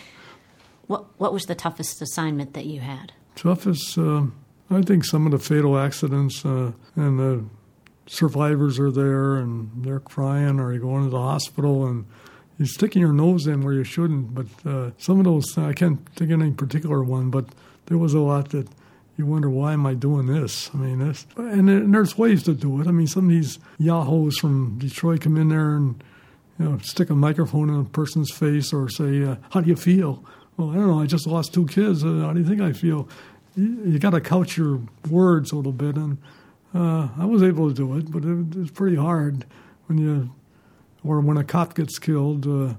What What was the toughest assignment that you had?
Toughest, uh, I think some of the fatal accidents uh, and the survivors are there and they're crying, or you go into the hospital and you're sticking your nose in where you shouldn't. But uh, some of those, I can't think of any particular one, but there was a lot that you wonder, why am I doing this? I mean, this, and, and there's ways to do it. I mean, some of these yahoos from Detroit come in there and, you know, stick a microphone in a person's face or say, uh, how do you feel? Well, I don't know, I just lost two kids. Uh, how do you think I feel? You, you got to couch your words a little bit, and Uh, I was able to do it, but it, it was pretty hard when you, or when a cop gets killed. Uh,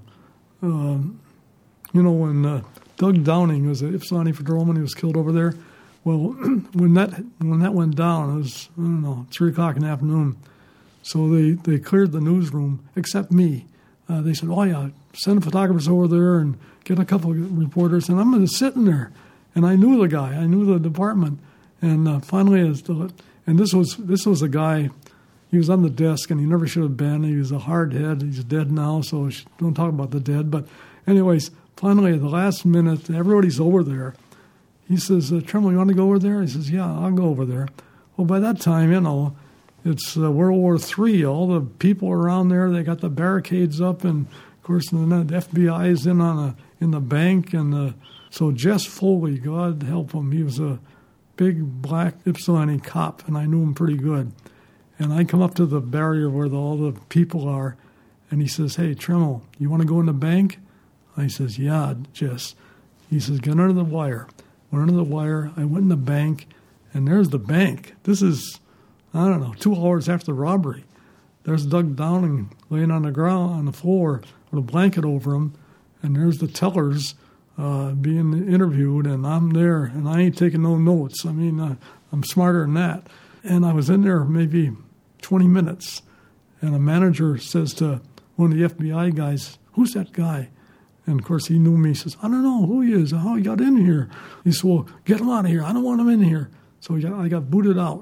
uh, you know, when uh, Doug Downing was an Ypsilanti patrolman, he was killed over there. Well, when that when that went down, it was, I don't know, three o'clock in the afternoon. So they, they cleared the newsroom, except me. Uh, they said, oh, yeah, send photographers over there and get a couple of reporters. And I'm just sitting there. And I knew the guy. I knew the department. And uh, finally, as the And this was this was a guy, he was on the desk, and he never should have been. He was a hard head. He's dead now, so don't talk about the dead. But anyways, finally, at the last minute, everybody's over there. He says, uh, Tremble, you want to go over there? He says, yeah, I'll go over there. Well, by that time, you know, it's uh, World War Three. All the people around there, they got the barricades up, and, of course, the F B I is in on a, in the bank. And uh, so Jess Foley, God help him, he was a big black Ypsilanti cop, and I knew him pretty good. And I come up to the barrier where the, all the people are, and he says, hey, Tremble, you want to go in the bank? I says, yeah, Jess. He says, get under the wire. Went under the wire. I went in the bank, and there's the bank. This is, I don't know, two hours after the robbery. There's Doug Downing laying on the ground, on the floor, with a blanket over him, and there's the tellers Uh, being interviewed, and I'm there, and I ain't taking no notes. I mean, uh, I'm smarter than that. And I was in there maybe twenty minutes, and a manager says to one of the F B I guys, who's that guy? And, of course, he knew me. He says, I don't know who he is, how he got in here. He said, well, get him out of here. I don't want him in here. So he got, I got booted out.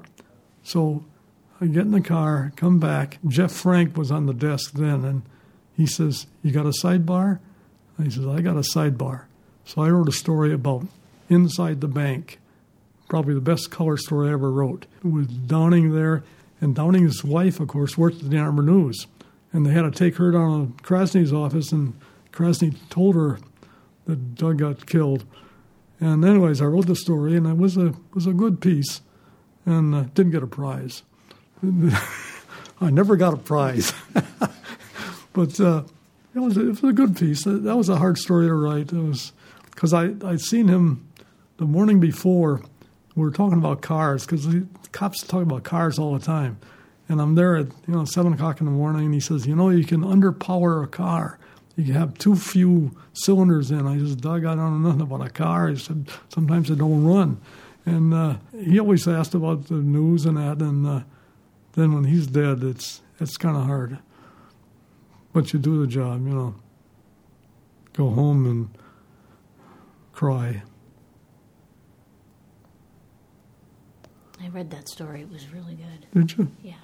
So I get in the car, come back. Jeff Frank was on the desk then, and he says, you got a sidebar? And he says, I got a sidebar. So I wrote a story about inside the bank, probably the best color story I ever wrote. It was Downing there, and Downing's wife, of course, worked at the Ann Arbor News. And they had to take her down to Krasny's office, and Krasny told her that Doug got killed. And anyways, I wrote the story, and it was a was a good piece, and uh, didn't get a prize. I never got a prize. But uh, it, was a, it was a good piece. That was a hard story to write. It was... Because I'd seen him the morning before. We were talking about cars, because the cops talk about cars all the time. And I'm there at, you know, seven o'clock in the morning, and he says, you know, you can underpower a car. You can have too few cylinders in. I said, Doug, I don't know nothing about a car. He said, sometimes they don't run. And uh, he always asked about the news and that, and uh, then when he's dead, it's it's kind of hard. But you do the job, you know. Go home and cry.
I read that story. It was really good.
Did you?
Yeah.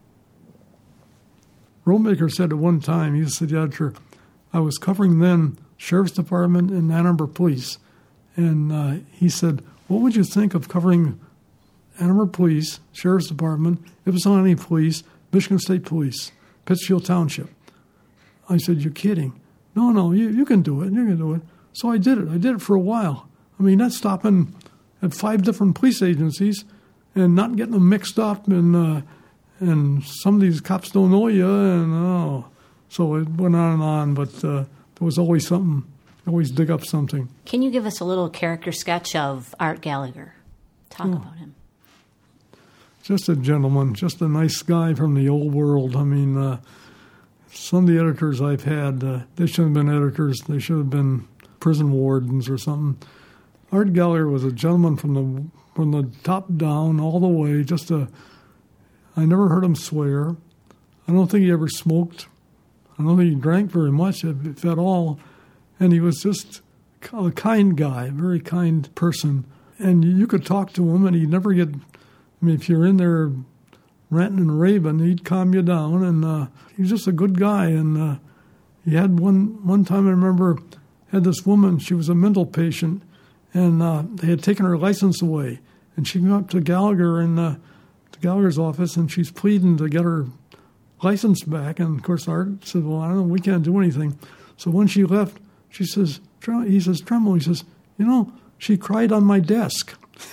Rollmaker said at one time, he said, the editor, I was covering then Sheriff's Department and Ann Arbor Police. And uh, he said, what would you think of covering Ann Arbor Police, Sheriff's Department, Ypsilanti Police, Michigan State Police, Pittsfield Township? I said, you're kidding. No, no, you, you can do it. You can do it. So I did it. I did it for a while. I mean, that's stopping at five different police agencies and not getting them mixed up, and uh, and some of these cops don't know you, and oh, so it went on and on. But uh, there was always something, always dig up something.
Can you give us a little character sketch of Art Gallagher? Talk oh. about him.
Just a gentleman, just a nice guy from the old world. I mean, uh, some of the editors I've had, uh, they shouldn't have been editors. They should have been prison wardens or something. Art Gallagher was a gentleman from the from the top down all the way. Just a, I never heard him swear. I don't think he ever smoked. I don't think he drank very much, if at all. And he was just a kind guy, a very kind person. And you could talk to him, and he'd never get. I mean, if you're in there ranting and raving, he'd calm you down. And uh, he was just a good guy. And uh, he had one one time I remember had this woman. She was a mental patient. And uh, they had taken her license away. And she came up to Gallagher in uh, to Gallagher's office, and she's pleading to get her license back. And, of course, Art said, well, I don't know, we can't do anything. So when she left, she says, he says, Tremble, he says, you know, she cried on my desk.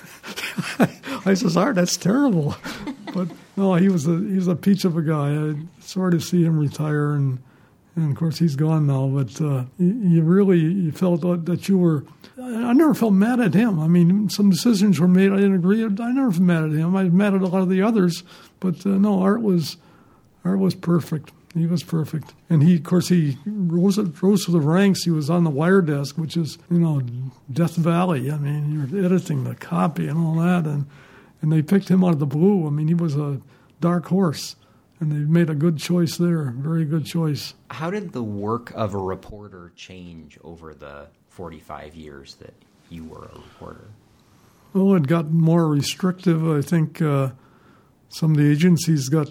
I says, Art, that's terrible. But, no, he was a he was a peach of a guy. I'm sorry to see him retire, and, and of course, he's gone now. But uh, you, you really you felt that you were... I never felt mad at him. I mean, some decisions were made I didn't agree. I never felt mad at him. I was mad at a lot of the others, but uh, no, Art was Art was perfect. He was perfect, and he, of course, he rose rose to the ranks. He was on the wire desk, which is, you know, Death Valley. I mean, you're editing the copy and all that, and and they picked him out of the blue. I mean, he was a dark horse, and they made a good choice there. Very good choice.
How did the work of a reporter change over the forty-five years that you were a reporter?
Well, it got more restrictive. I think uh, some of the agencies got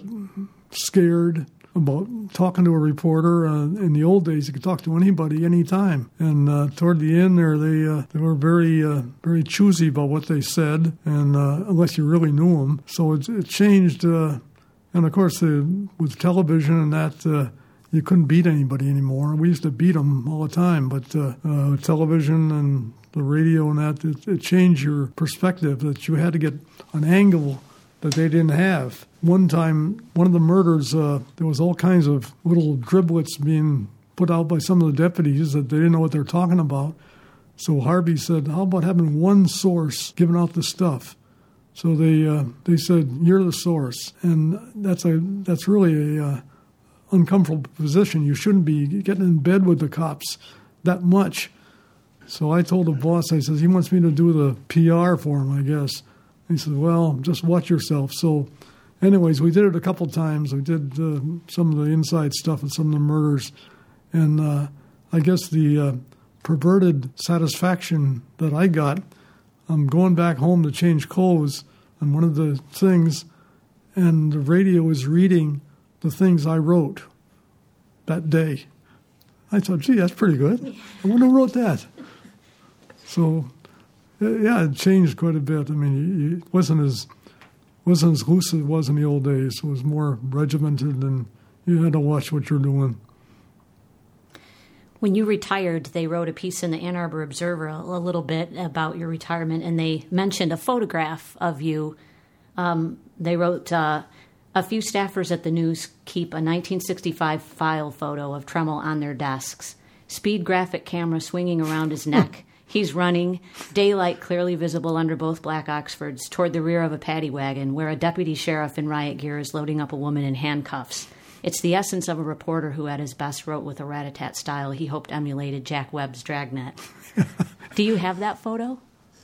scared about talking to a reporter. Uh, in the old days, you could talk to anybody, anytime. And uh, toward the end there, they uh, they were very uh, very choosy about what they said, and uh, unless you really knew them. So it, it changed. Uh, and, of course, uh, with television and that, uh, you couldn't beat anybody anymore. We used to beat them all the time, but uh, uh, television and the radio and that, it, it changed your perspective, that you had to get an angle that they didn't have. One time, one of the murders, uh, there was all kinds of little driblets being put out by some of the deputies that they didn't know what they were talking about. So Harvey said, how about having one source giving out the stuff? So they uh, they said, you're the source. And that's a that's really a... Uh, uncomfortable position. You shouldn't be getting in bed with the cops that much. So I told the boss, I said, he wants me to do the P R for him, I guess. He said, well, just watch yourself. So anyways, we did it a couple times. We did uh, some of the inside stuff and some of the murders. And uh, I guess the uh, perverted satisfaction that I got, I'm going back home to change clothes on one of the things, and the radio is reading the things I wrote that day. I thought, gee, that's pretty good. I wonder who wrote that. So, yeah, it changed quite a bit. I mean, it wasn't as wasn't as loose as it was in the old days. It was more regimented, and you had to watch what you're doing.
When you retired, they wrote a piece in the Ann Arbor Observer a, a little bit about your retirement, and they mentioned a photograph of you. Um, they wrote... Uh, A few staffers at the News keep a nineteen sixty-five file photo of Tremble on their desks. Speed graphic camera swinging around his neck. He's running, daylight clearly visible under both black Oxfords, toward the rear of a paddy wagon where a deputy sheriff in riot gear is loading up a woman in handcuffs. It's the essence of a reporter who at his best wrote with a rat-a-tat style he hoped emulated Jack Webb's Dragnet. Do you have that photo?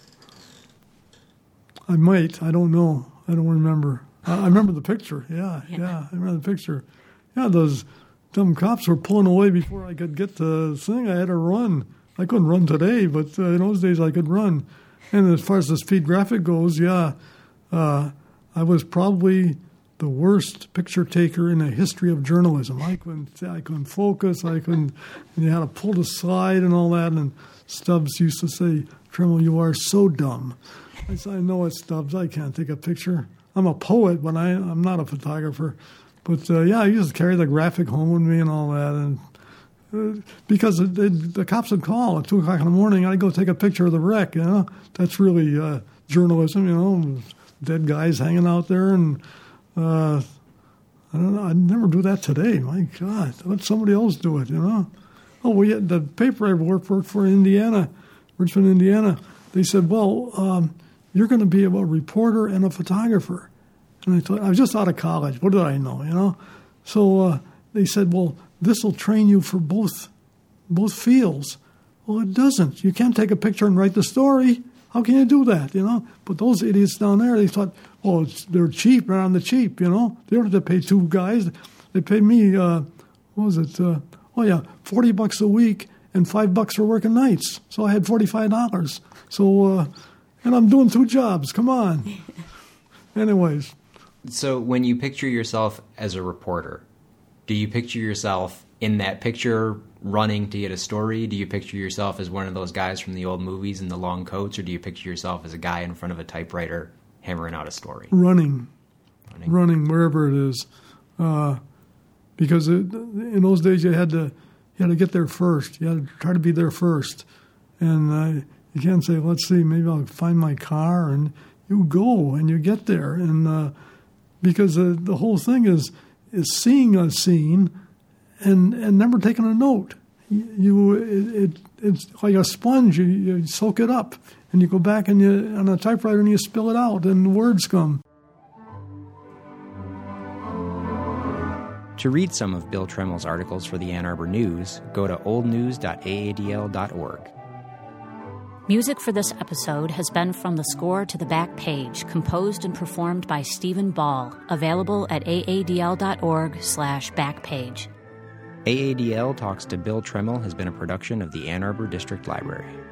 I might. I don't know. I don't remember. I remember the picture. Yeah, yeah, yeah, I remember the picture. Yeah, those dumb cops were pulling away before I could get the thing. I had to run. I couldn't run today, but uh, in those days I could run. And as far as the speed graphic goes, yeah, uh, I was probably the worst picture taker in the history of journalism. I couldn't, I couldn't focus. I couldn't. And you had to pull the slide and all that. And Stubbs used to say, "Tremmel, you are so dumb." I said, "I know it, Stubbs. I can't take a picture. I'm a poet, but I, I'm not a photographer." But uh, yeah, I used to carry the graphic home with me and all that, and uh, because it, it, the cops would call at two o'clock in the morning, I'd go take a picture of the wreck. You know, that's really uh, journalism. You know, dead guys hanging out there and. Uh, I don't know. I'd never do that today. My God, let somebody else do it, you know? Oh, well, yeah, the paper I worked, worked for in Indiana, Richmond, Indiana, they said, well, um, you're going to be a reporter and a photographer. And I thought, I was just out of college. What did I know, you know? So uh, they said, well, this will train you for both both fields. Well, it doesn't. You can't take a picture and write the story. How can you do that, you know? But those idiots down there, they thought, well, it's, they're cheap, they're on the cheap, you know? They don't have to pay two guys. They paid me, uh, what was it? Uh, oh, yeah, forty bucks a week and five bucks for working nights. So I had forty-five dollars. So, uh, and I'm doing two jobs. Come on. Anyways.
So when you picture yourself as a reporter, do you picture yourself in that picture running to get a story? Do you picture yourself as one of those guys from the old movies in the long coats, or do you picture yourself as a guy in front of a typewriter hammering out a story?
Running. Running, Running wherever it is. Uh, because it, in those days you had to you had to get there first. You had to try to be there first. And uh, you can't say, let's see, maybe I'll find my car. And you go and you get there. And uh, because uh, the whole thing is is seeing a scene and and never taking a note. You it, it it's like a sponge. You, you soak it up, and you go back and you on a typewriter and you spill it out, and words come.
To read some of Bill Tremmel's articles for the Ann Arbor News, go to old news dot a a d l dot org.
Music for this episode has been from the score to the back page, composed and performed by Stephen Ball, available at a a d l dot org slash backpage.
A A D L Talks to Bill Tremmel has been a production of the Ann Arbor District Library.